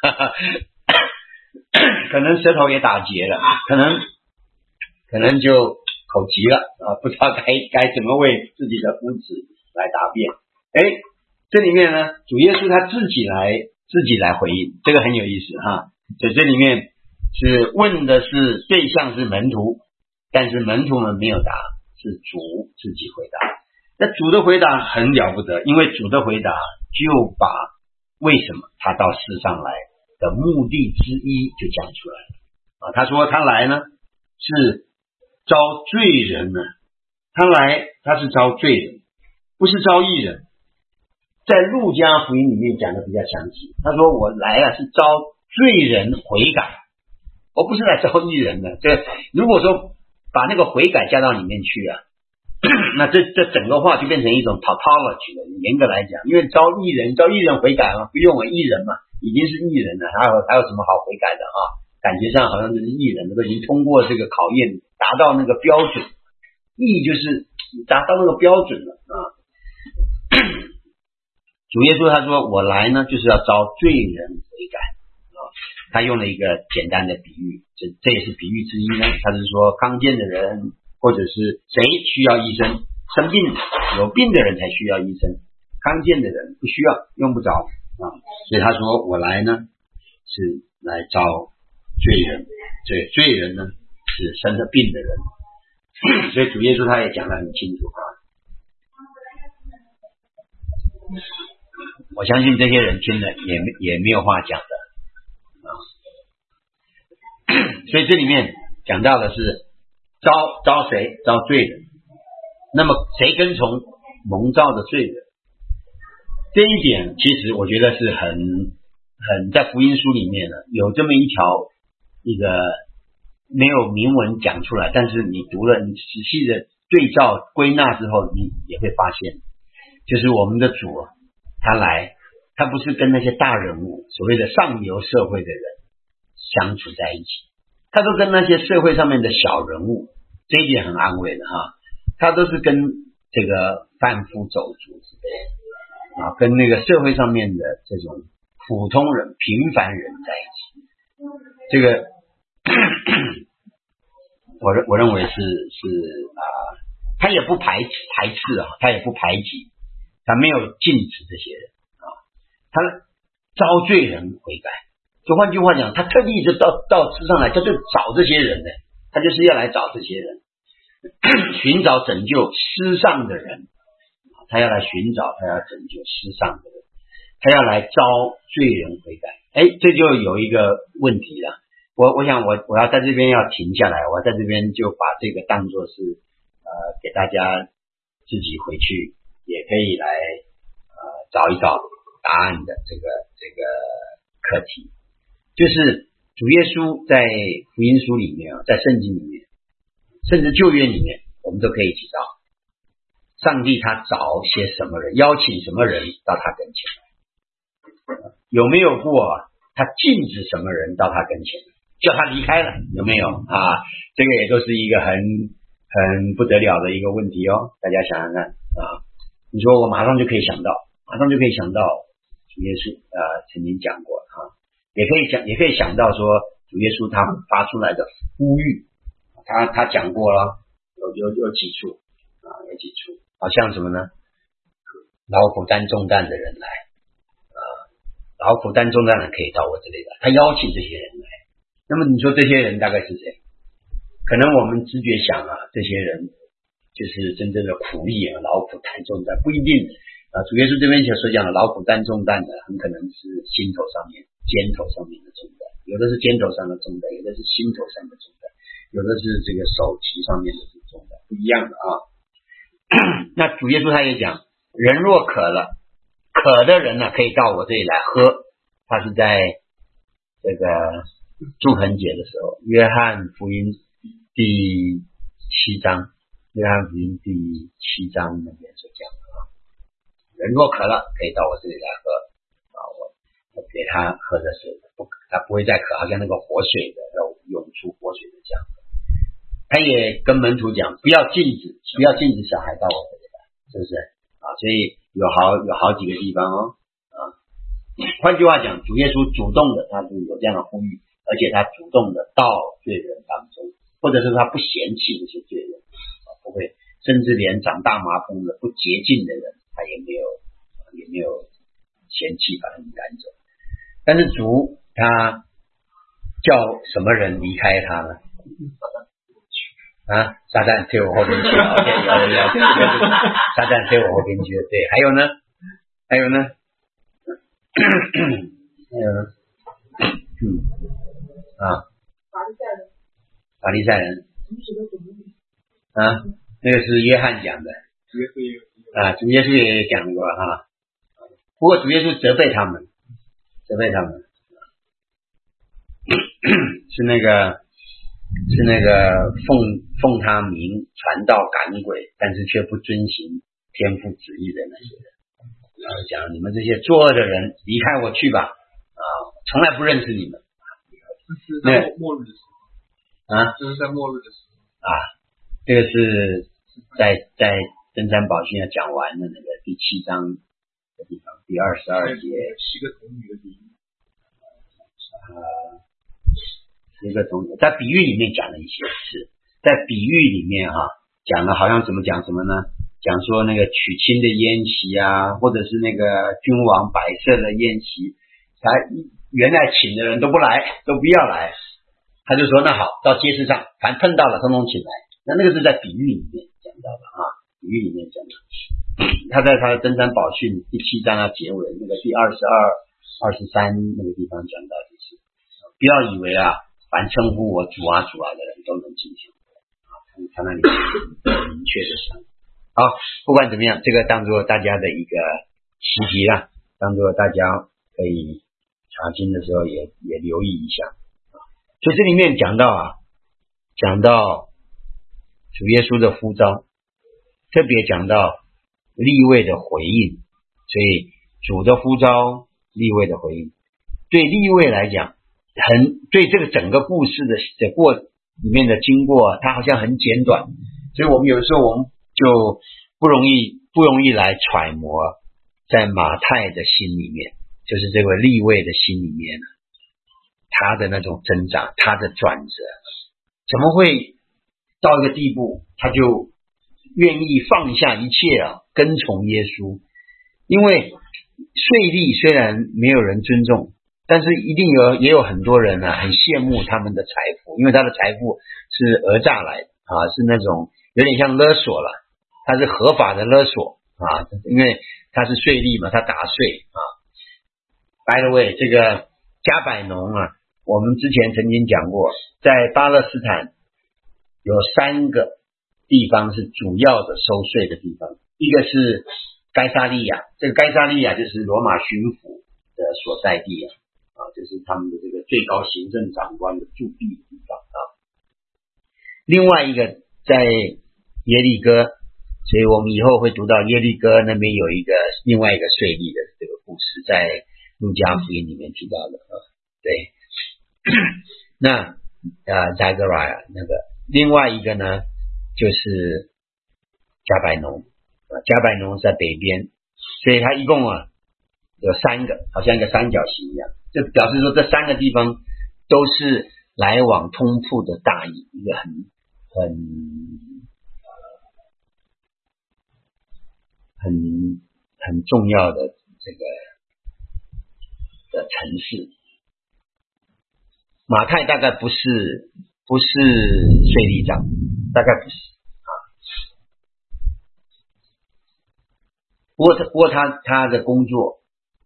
可能舌头也打结了，可能就口急了啊，不知道该怎么为自己的夫子来答辩。这里面呢，主耶稣他自己来回应，这个很有意思哈。所以这里面是问的是对象是门徒，但是门徒们没有答，是主自己回答。那主的回答很了不得，因为主的回答就把为什么他到世上来的目的之一就讲出来了啊。他说他来呢是招罪人呢，他是招罪人，不是招义人。在路加福音里面讲的比较详细，他说我来是招罪人悔改，我不是来招义人的。这如果说把那个悔改加到里面去啊，那这整个话就变成一种 tautology 了。严格来讲，因为招义人悔改嘛，不用义人嘛，已经是义人了，还有什么好悔改的啊？感觉上好像就是义人都已经通过这个考验，达到那个标准，义就是达到那个标准了啊。主耶稣他说我来呢就是要招罪人悔改啊，他用了一个简单的比喻，这也是比喻之一呢。他是说康健的人或者是谁需要医生，生病有病的人才需要医生，康健的人不需要，用不着啊。 所以他说我来呢是来招罪人，罪人呢是生了病的人。所以主耶稣他也讲得很清楚啊。我相信这些人听了也没有话讲的啊。所以这里面讲到的是招谁？招罪人。那么谁跟从蒙召的罪人？这一点其实我觉得是很在福音书里面呢有这么一个没有明文讲出来，但是你读了，你仔细的对照归纳之后，你也会发现，就是我们的主他不是跟那些大人物所谓的上流社会的人相处在一起，他都跟那些社会上面的小人物，这一点很安慰的哈，他都是跟这个贩夫走卒之类的啊，跟那个社会上面的这种普通人平凡人在一起。这个我认为是他也不排斥啊，他也不排挤，他没有禁止这些人啊，他招罪人悔改。就换句话讲，他特地就到世上来，他就找这些人呢，他就是要来找这些人，寻找拯救失丧的人，他要来寻找，他要拯救失丧的人，他要来招罪人悔改。这就有一个问题了。我想我要在这边要停下来，我在这边就把这个当作是给大家自己回去也可以来找一找答案的这个课题。就是主耶稣在福音书里面在圣经里面，甚至旧约里面，我们都可以知道上帝他找些什么人，邀请什么人到他跟前来，有没有过他禁止什么人到他跟前来，叫他离开了，有没有啊？这个也都是一个很不得了的一个问题哦，大家想想看啊。你说我马上就可以想到主耶稣曾经讲过啊，也可以想到说主耶稣他发出来的呼吁，他讲过了，有几处有几处，好像什么呢？劳苦担重担的人来劳苦担重担的人可以到我这里来，他邀请这些人来。那么你说这些人大概是谁？可能我们直觉想这些人就是真正的苦力劳苦担重担，不一定主耶稣这边所讲的劳苦担重担的，很可能是肩头上面的重担，有的是肩头上的重担，有的是心头上的重担，有的是这个手旗上面的重担，不一样的啊。那主耶稣他也讲，人若渴了，渴的人呢可以到我这里来喝。他是在这个住棚节的时候，约翰福音第7章那边所讲的人若渴了，可以到我这里来喝我给他喝的水，他不会再渴，好像那个活水的要涌出活水的这样。他也跟门徒讲，不要禁止小孩到我这里来，是不是所以有好几个地方换句话讲，主耶稣主动的，他是有这样的呼吁，而且他主动的到罪人当中，或者是他不嫌弃这些罪人不会，甚至连长大麻风的不洁净的人，他也没有嫌弃把他们赶走。但是主他叫什么人离开他呢？撒旦推我后边去撒旦推我后边去，对。还有呢法利赛人那个是约翰讲的主耶稣也讲过不过主耶稣责备他们是那个奉他名传道赶鬼，但是却不遵行天父旨意的那些人。然后讲你们这些作恶的人，离开我去吧从来不认识你们。这是在末日的时候这是在末日的时候这个是在登山宝训要讲完的那个第7章的地方，第22节7个童女的比喻7个童女在比喻里面讲了一些事，在比喻里面讲了好像怎么讲什么呢？ 讲说那个娶亲的宴席啊，或者是那个君王摆设的宴席，他原来请的人都不来，都不要来，他就说那好，到街市上凡碰到了通通请来。那个是在比喻里面讲到的啊，比喻里面讲的。他在他的登山宝训第7章的结尾那个第22、23那个地方讲到，就是不要以为凡称呼我主啊主啊的人都能进去啊，他那里明确的讲。好，不管怎么样，这个当做大家的一个习题啦，当做大家可以查经的时候也留意一下。所以这里面讲到主耶稣的呼召，特别讲到利未的回应，所以主的呼召，利未的回应，对利未来讲，对这个整个故事的里面的经过，它好像很简短，所以我们有的时候我们就不容易来揣摩，在马太的心里面，就是这个利未的心里面，他的那种挣扎，他的转折，怎么会到一个地步，他就愿意放下一切跟从耶稣。因为税吏虽然没有人尊重，但是一定也有很多人很羡慕他们的财富，因为他的财富是讹诈来的是那种有点像勒索了，他是合法的勒索因为他是税吏嘛，他打税By the way， 这个加百农我们之前曾经讲过，在巴勒斯坦有3个地方是主要的收税的地方，一个是该撒利亚，这个该撒利亚就是罗马巡抚的所在地就是他们的这个最高行政长官的驻地的地方另外一个在耶利哥，所以我们以后会读到耶利哥那边有另外一个税吏的这个故事，在路加福音里面提到的对。那Zachariah 那个另外一个呢就是加百农加百农在北边，所以它一共有3个，好像一个三角形一样，就表示说这3个地方都是来往通铺的大邑，一个很重要的这个的城市。马太大概不是税吏长，大概不是不过他的工作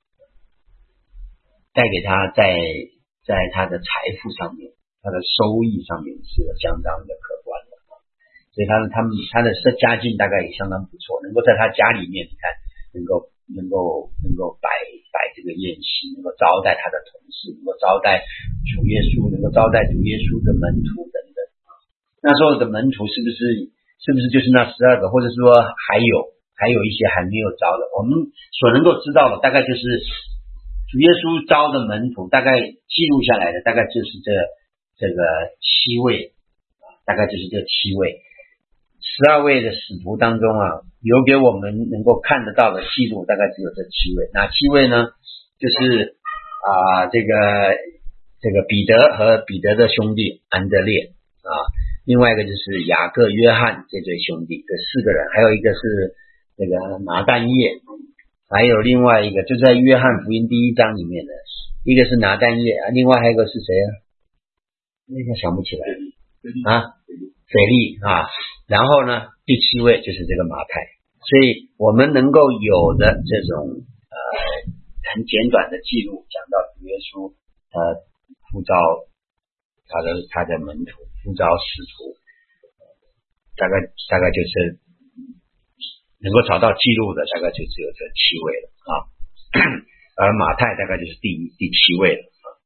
带给他在他的财富上面，他的收益上面是相当的可观的，所以他的家境大概也相当不错，能够在他家里面你看能够摆这个宴席，能够招待他的同事，能够招待主耶稣，能够招待主耶稣的门徒等等。那时候的门徒是不是就是那12个，或者说还有一些还没有招的？我们所能够知道的大概就是主耶稣招的门徒，大概记录下来的大概就是这个7位大概就是这7位。12位的使徒当中留给我们能够看得到的记录大概只有这7位。哪7位呢？就是这个彼得和彼得的兄弟安德烈另外一个就是雅各约翰这对兄弟，这4个人，还有一个是那个拿但业，还有另外一个就在约翰福音第1章里面的，一个是拿但业另外还有一个是谁那个想不起来腓利然后呢第7位就是这个马太。所以我们能够有的这种很简短的记录，讲到主耶稣呼召他的门徒，呼召使徒，大概就是能够找到记录的大概就只有这7位了而马太大概就是第7位了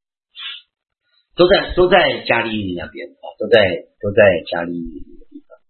都在加利利那边都在加利利的地方。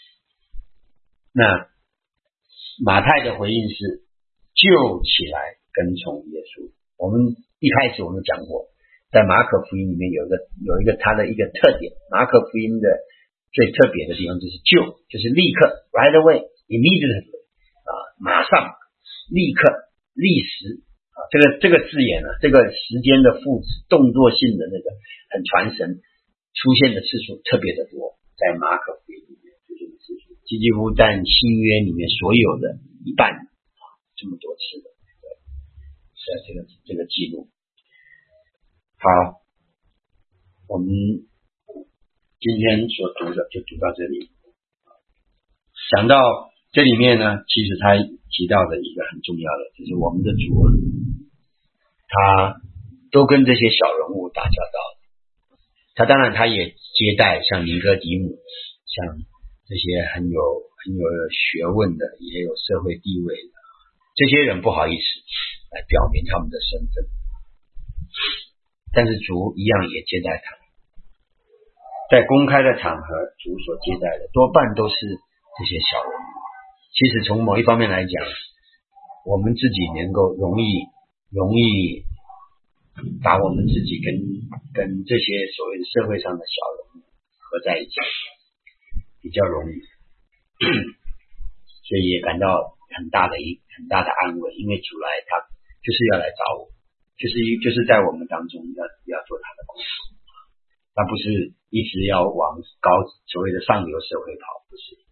那马太的回应是就起来跟从耶稣。我们一开始我们讲过，在马可福音里面有一个它的一个特点，马可福音的最特别的地方就是就是立刻 right away immediately 马上立刻立时这个字眼这个时间的副词动作性的那个很传神出现的次数特别的多，在马可福音里面出现的次数几乎占新约里面所有的一半，这么多次的，是这个记录。好，我们今天所读的就读到这里。讲到这里面呢，其实他提到的一个很重要的，就是我们的主啊，他都跟这些小人物打交道。他当然他也接待像尼哥底母，像这些很有学问的，也有社会地位的这些人，不好意思来表明他们的身份，但是主一样也接待他们。在公开的场合，主所接待的多半都是这些小人物。其实从某一方面来讲，我们自己能够容易把我们自己跟这些所谓的社会上的小人物合在一起，比较容易，所以也感到很大的安慰，因为主来他就是要来找我，就是在我们当中要做他的工作，他不是一直要往所谓的上流社会跑，不是。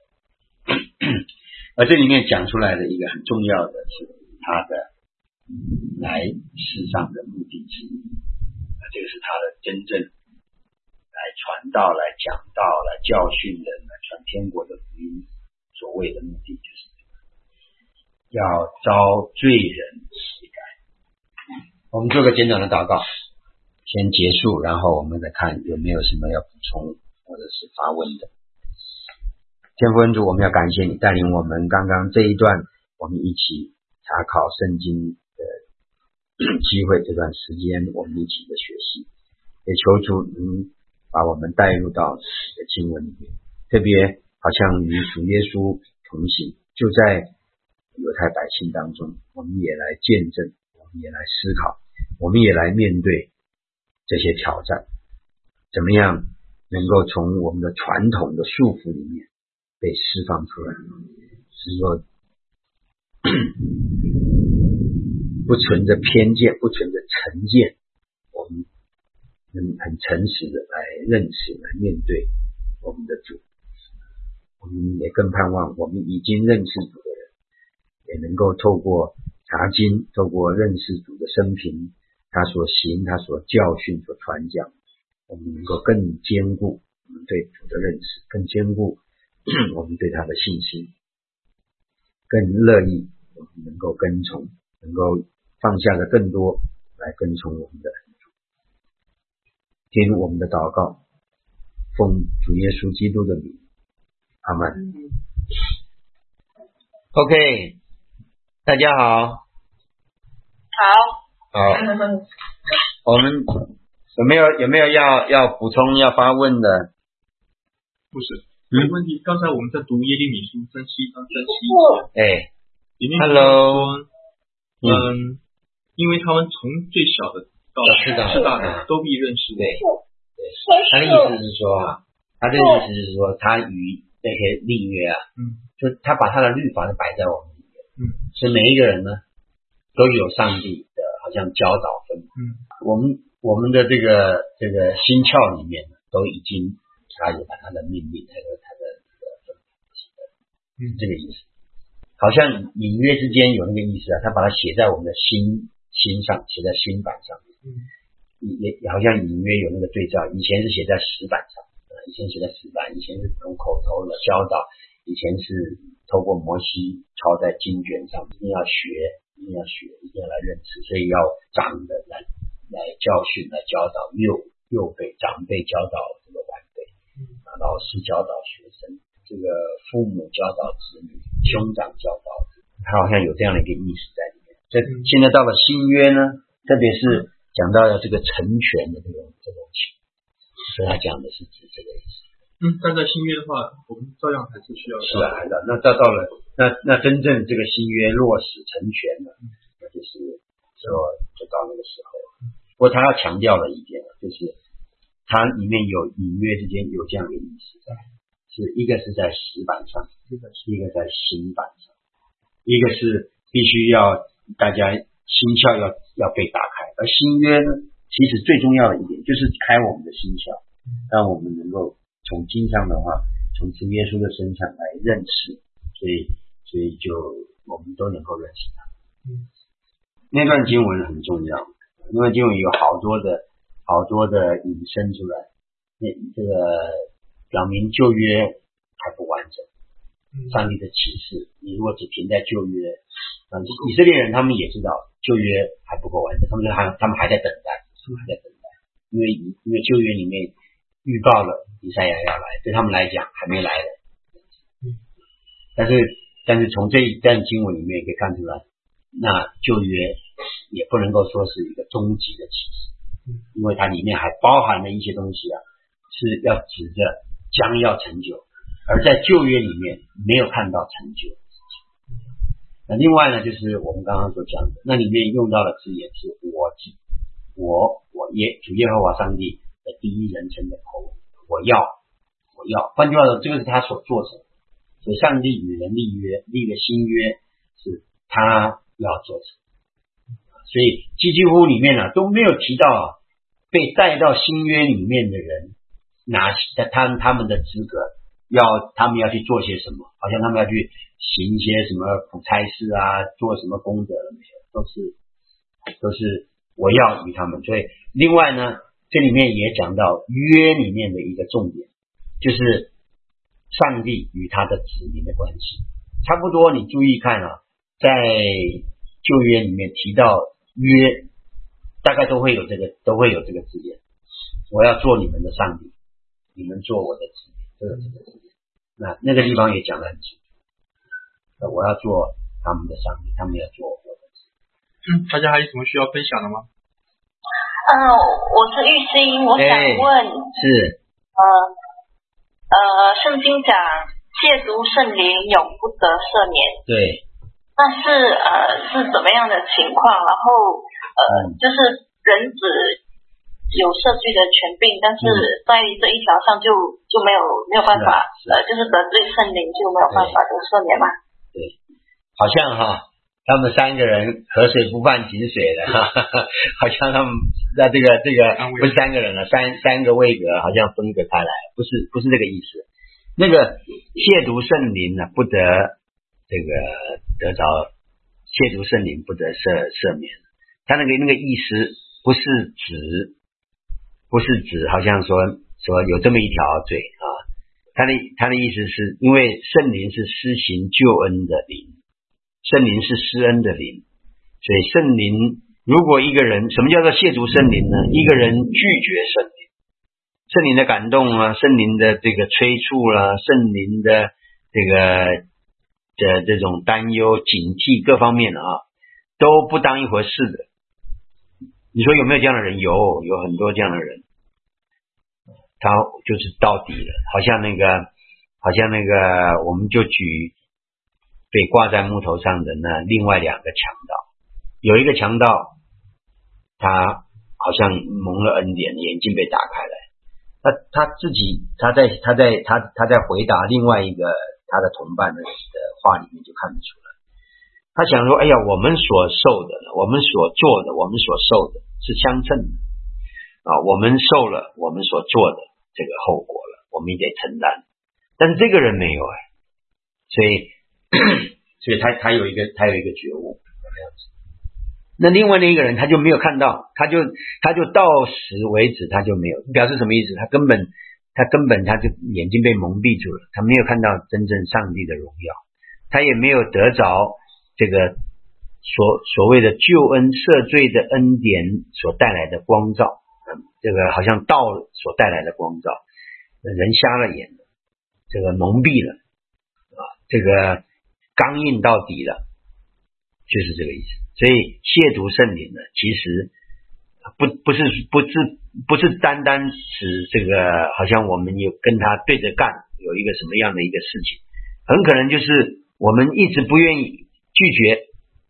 而这里面讲出来的一个很重要的是他的来世上的目的之一，这个是他的真正来传道、来讲道、来教训人、来传天国的福音，所谓的目的就是要招罪人悔改。我们做个简短的祷告，先结束，然后我们再看有没有什么要补充或者是发问的。天父恩主，我们要感谢你带领我们刚刚这一段，我们一起查考圣经的机会，这段时间我们一起的学习，也求主能把我们带入到你的经文里面，特别好像与主耶稣同行，就在犹太百姓当中，我们也来见证，我们也来思考，我们也来面对这些挑战，怎么样能够从我们的传统的束缚里面被释放出来，是说不存着偏见，不存着成见，我们能很诚实的来认识、来面对我们的主。我们也更盼望我们已经认识主的人，也能够透过查经，透过认识主的生平，他所行、他所教训、所传讲，我们能够更坚固我们对主的认识，更坚固我们对他的信心，更乐意我们能够跟从，能够放下的更多来跟从我们的恩主。听我们的祷告，奉主耶稣基督的名，阿们。OK， 大家好。好，我们有没有要补充、要发问的？ 不是。没问题。刚才我们在读耶利米书分析章在里面说，因为他们从最小的到最大的都必认识我。 对，他的意思是说，他与这些立约啊，就他把他的律法摆在我们里面，所以每一个人呢都有上帝的好像教导分。我们的这个心窍里面都已经。他有把他的命令，还有他的这个意思，好像隐约之间有那个意思啊。他把它写在我们的心上，写在心板上面，也好像隐约有那个对照。以前是写在石板上，以前写在石板，以前是用口头的教导，以前是透过摩西抄在经卷上，一定要学，一定要来认识，所以要长的来教训，来教导幼辈、长辈教导这个晚辈。老师教导学生，这个父母教导子女，兄长教导子女，他好像有这样的一个意思在里面。现在到了新约呢，特别是讲到了这个成全的这种情，所以他讲的是指这个意思。 但在新约的话，我们照样还是需要。 是啊，那到了那真正这个新约落实成全了，那就是说就到那个时候了。不过他要强调了一点，就是它里面有隐约之间有这样的意思在，是一个是在石板上，一个在心板上，一个是必须要大家心窍要被打开，而新约呢，其实最重要的一点就是开我们的心窍，让我们能够从经上的话， 从主耶稣的身上来认识，所以就我们都能够认识他。那段经文很重要，那段经文有好多的引申出来，这个表明旧约还不完整，上帝的启示，你如果只停在旧约，以色列人他们也知道旧约还不够完整，他们还在等待，因为旧约里面预告了以赛亚要来，对他们来讲还没来的。但是从这一段经文里面可以看出来，那旧约也不能够说是一个终极的启示，因为它里面还包含了一些东西是要指着将要成就，而在旧约里面没有看到成就的事情。那另外呢，就是我们刚刚所讲的，那里面用到的字眼是主耶和华上帝的第一人称的口，我要，换句话说，这个是他所做成的。所以上帝与人立约，立的新约是他要做成。所以几乎里面都没有提到被带到新约里面的人他们的资格，他们要去做些什么，好像他们要去行一些什么普差事做什么功德了没有，都是我要与他们。所以另外呢，这里面也讲到约里面的一个重点，就是上帝与他的子民的关系。差不多你注意看在旧约里面提到约，大概都会有这个字眼，我要做你们的上帝，你们做我的子民，都有这个字眼。那个地方也讲得很清楚，我要做他们的上帝，他们要做我的子民。大家还有什么需要分享的吗？ 我是玉兴，我想问， 是圣经讲亵渎圣灵永不得赦免， 对， 但是是怎么样的情况？然后就是人子有赦罪的权柄，但是在这一条上就没有办法，就是得罪圣灵就没有办法得赦免嘛？ 对，好像他们三个人河水不犯井水的，好像他们在这个不是三个人了，三个位格好像分隔开来，不是这个意思。那个亵渎圣灵不得得着亵渎圣灵不得赦免，他那个意思不是指好像说有这么一条罪他的意思是因为圣灵是施行救恩的灵，圣灵是施恩的灵，所以圣灵，如果一个人，什么叫做亵渎圣灵呢？一个人拒绝圣灵的感动圣灵的这个催促圣灵的这种担忧警惕各方面都不当一回事的。你说有没有这样的人？有很多这样的人，他就是到底了，好像那个我们就举被挂在木头上的那另外两个强盗，有一个强盗他好像蒙了恩典，眼睛被打开来，他自己他在回答另外一个他的同伴的话里面就看得出来，他想说，哎呀，我们所受的，我们所做的，我们所受的是相称的我们受了我们所做的这个后果了，我们也得承担。但是这个人没有所以他有一个觉悟。那另外那一个人他就没有看到，他就到时为止他就没有，表示什么意思？他根本他就眼睛被蒙蔽住了，他没有看到真正上帝的荣耀，他也没有得着这个所谓的救恩赦罪的恩典所带来的光照，这个好像道所带来的光照，人瞎了眼了，这个蒙蔽了这个刚硬到底了，就是这个意思。所以亵渎圣灵呢，其实不是单单指这个好像我们有跟他对着干，有一个什么样的一个事情，很可能就是我们一直不愿意拒绝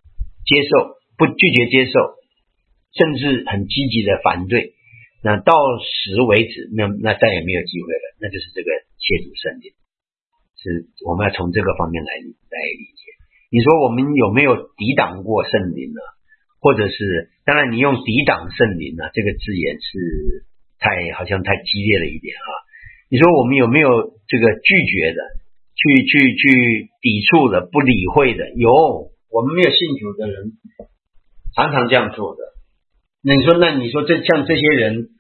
接受，甚至很积极的反对，那到时为止，那再也没有机会了，那就是这个亵渎圣灵，是我们要从这个方面来理解。你说我们有没有抵挡过圣灵呢？或者是当然你用抵挡圣灵这个字眼是好像太激烈了一点你说我们有没有这个拒绝的，去抵触的，不理会的，有。 我们没有信主的人常常这样做的。那你说像这些人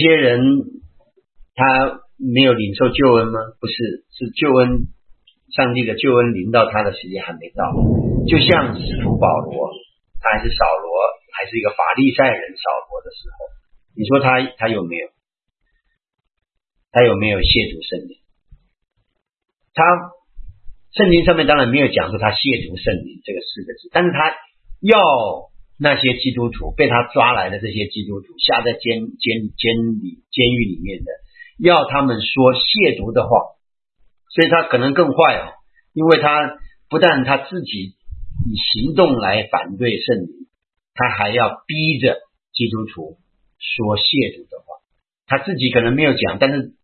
他没有领受救恩吗？不是，是救恩，上帝的救恩临到他的时间还没到。就像使徒保罗，他还是扫罗，还是一个法利赛人扫罗的时候，你说他有没有？他有没有亵渎圣灵？他圣经上面当然没有讲说他亵渎圣灵这个4个字，但是他要那些基督徒被他抓来的这些基督徒下在监狱里面的，要他们说亵渎的话，所以他可能更坏哦，因为他不但他自己以行动来反对圣灵，他还要逼着基督徒说亵渎的话。他自己可能没有讲，但是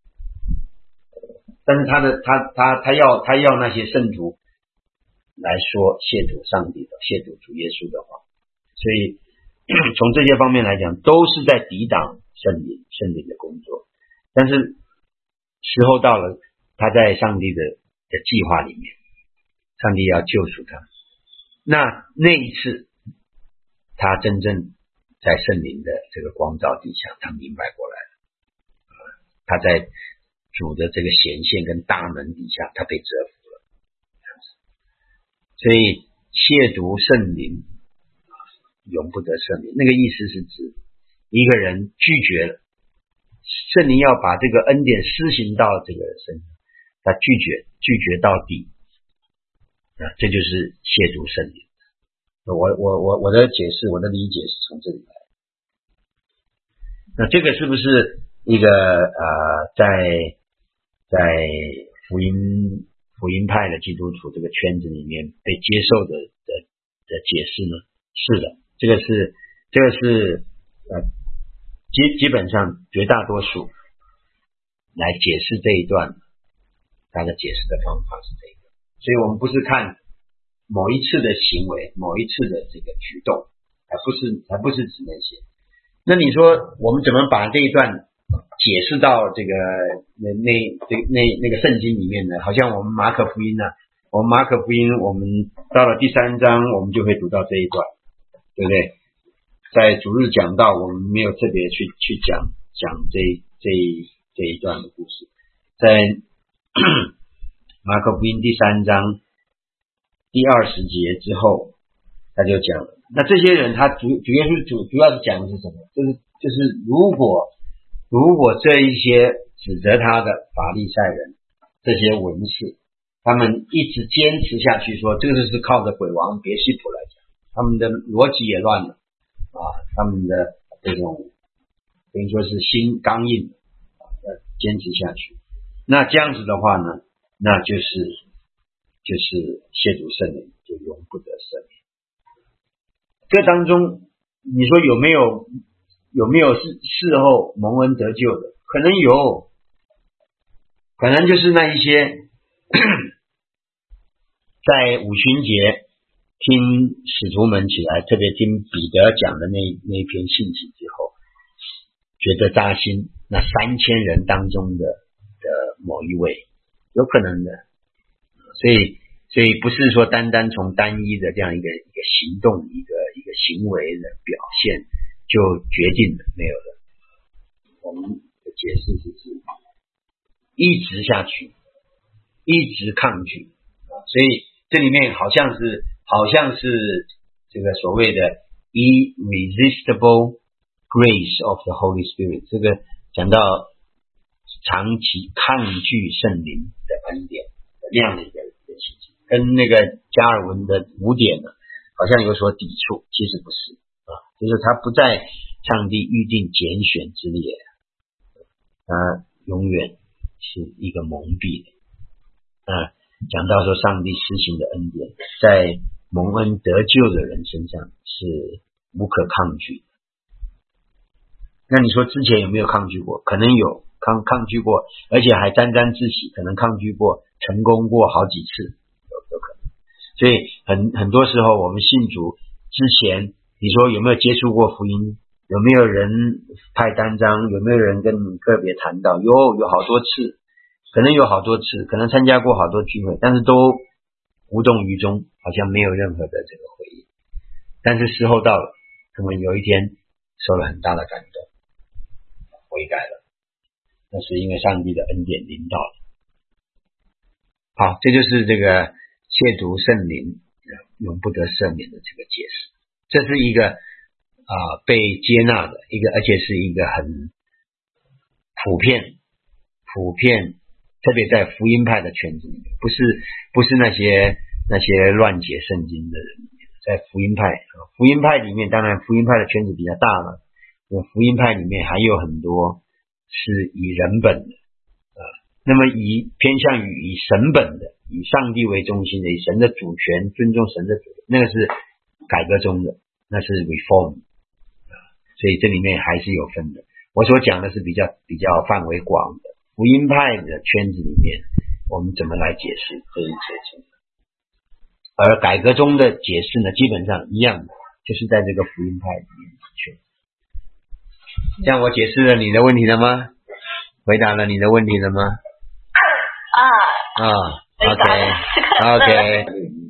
他要那些圣徒来说亵渎上帝的、亵渎主耶稣的话，所以从这些方面来讲，都是在抵挡圣灵的工作。但是时候到了，他在上帝的计划里面，上帝要救赎他。那一次，他真正在圣灵的这个光照底下，他明白过来了，他在主的这个显现跟大能底下，他被折服了。所以亵渎圣灵，永不得赦免。那个意思是指一个人拒绝了圣灵要把这个恩典施行到这个身上，他拒绝到底，这就是亵渎圣灵。我的解释，我的理解是从这里来。那这个是不是一个在福音派的基督徒这个圈子里面被接受的解释呢？是的，这个是基本上绝大多数来解释这一段，他的解释的方法是这个。所以我们不是看某一次的行为，某一次的这个举动，还不是指那些。那你说我们怎么把这一段解释到这个那个圣经里面呢？好像我们马可福音我们到了第3章，我们就会读到这一段，对不对？在主日讲道，我们没有特别去讲这一段的故事。在马可福音第3章第20节之后，他就讲了。那这些人他主要是讲的是什么？就是如果这一些指责他的法利赛人，这些文士，他们一直坚持下去说这个是靠着鬼王别西卜来讲，他们的逻辑也乱了他们的这种等于说是心刚硬坚持下去。那这样子的话呢，那就是亵渎圣灵，就永不得赦免。这当中你说有没有事后蒙恩得救的？可能有，可能就是那一些在五旬节听使徒们起来，特别听彼得讲的那一篇信息之后，觉得扎心，那3000人当中的某一位，有可能的。所以不是说单从单一的这样一个行动一个行为的表现就决定了，没有的。我们的解释是指一直下去，一直抗拒所以这里面好像是这个所谓的 irresistible grace of the Holy Spirit， 这个讲到长期抗拒圣灵的恩典的那样的一个情形，跟那个加尔文的5点呢好像有所抵触，其实不是就是他不在上帝预定拣选之列，他永远是一个蒙蔽的讲到说上帝施行的恩典在蒙恩得救的人身上是无可抗拒的。那你说之前有没有抗拒过？可能有抗拒过，而且还沾沾自喜，可能抗拒过成功过好几次，有可能。所以很多时候我们信主之前，你说有没有接触过福音？有没有人派单张？有没有人跟你个别谈到？有好多次。 可能有好多次，可能参加过好多聚会，但是都无动于衷，好像没有任何的这个回应。但是时候到了，可能有一天受了很大的感动，悔改了，那是因为上帝的恩典临到了。好，这就是这个亵渎圣灵永不得赦免的这个解释。这是一个被接纳的一个，而且是一个很普遍，特别在福音派的圈子里面，不是那些乱解圣经的人，在福音派里面，当然福音派的圈子比较大了，福音派里面还有很多是以人本的那么偏向于以神本的，以上帝为中心的，以神的主权，尊重神的主权，那个是改革中的，那是 reform 所以这里面还是有分的。我所讲的是比较范围广的福音派的圈子里面，我们怎么来解释这一节经文，而改革中的解释呢，基本上一样的，就是在这个福音派里面去。这样我解释了你的问题了吗？回答了你的问题了吗？OK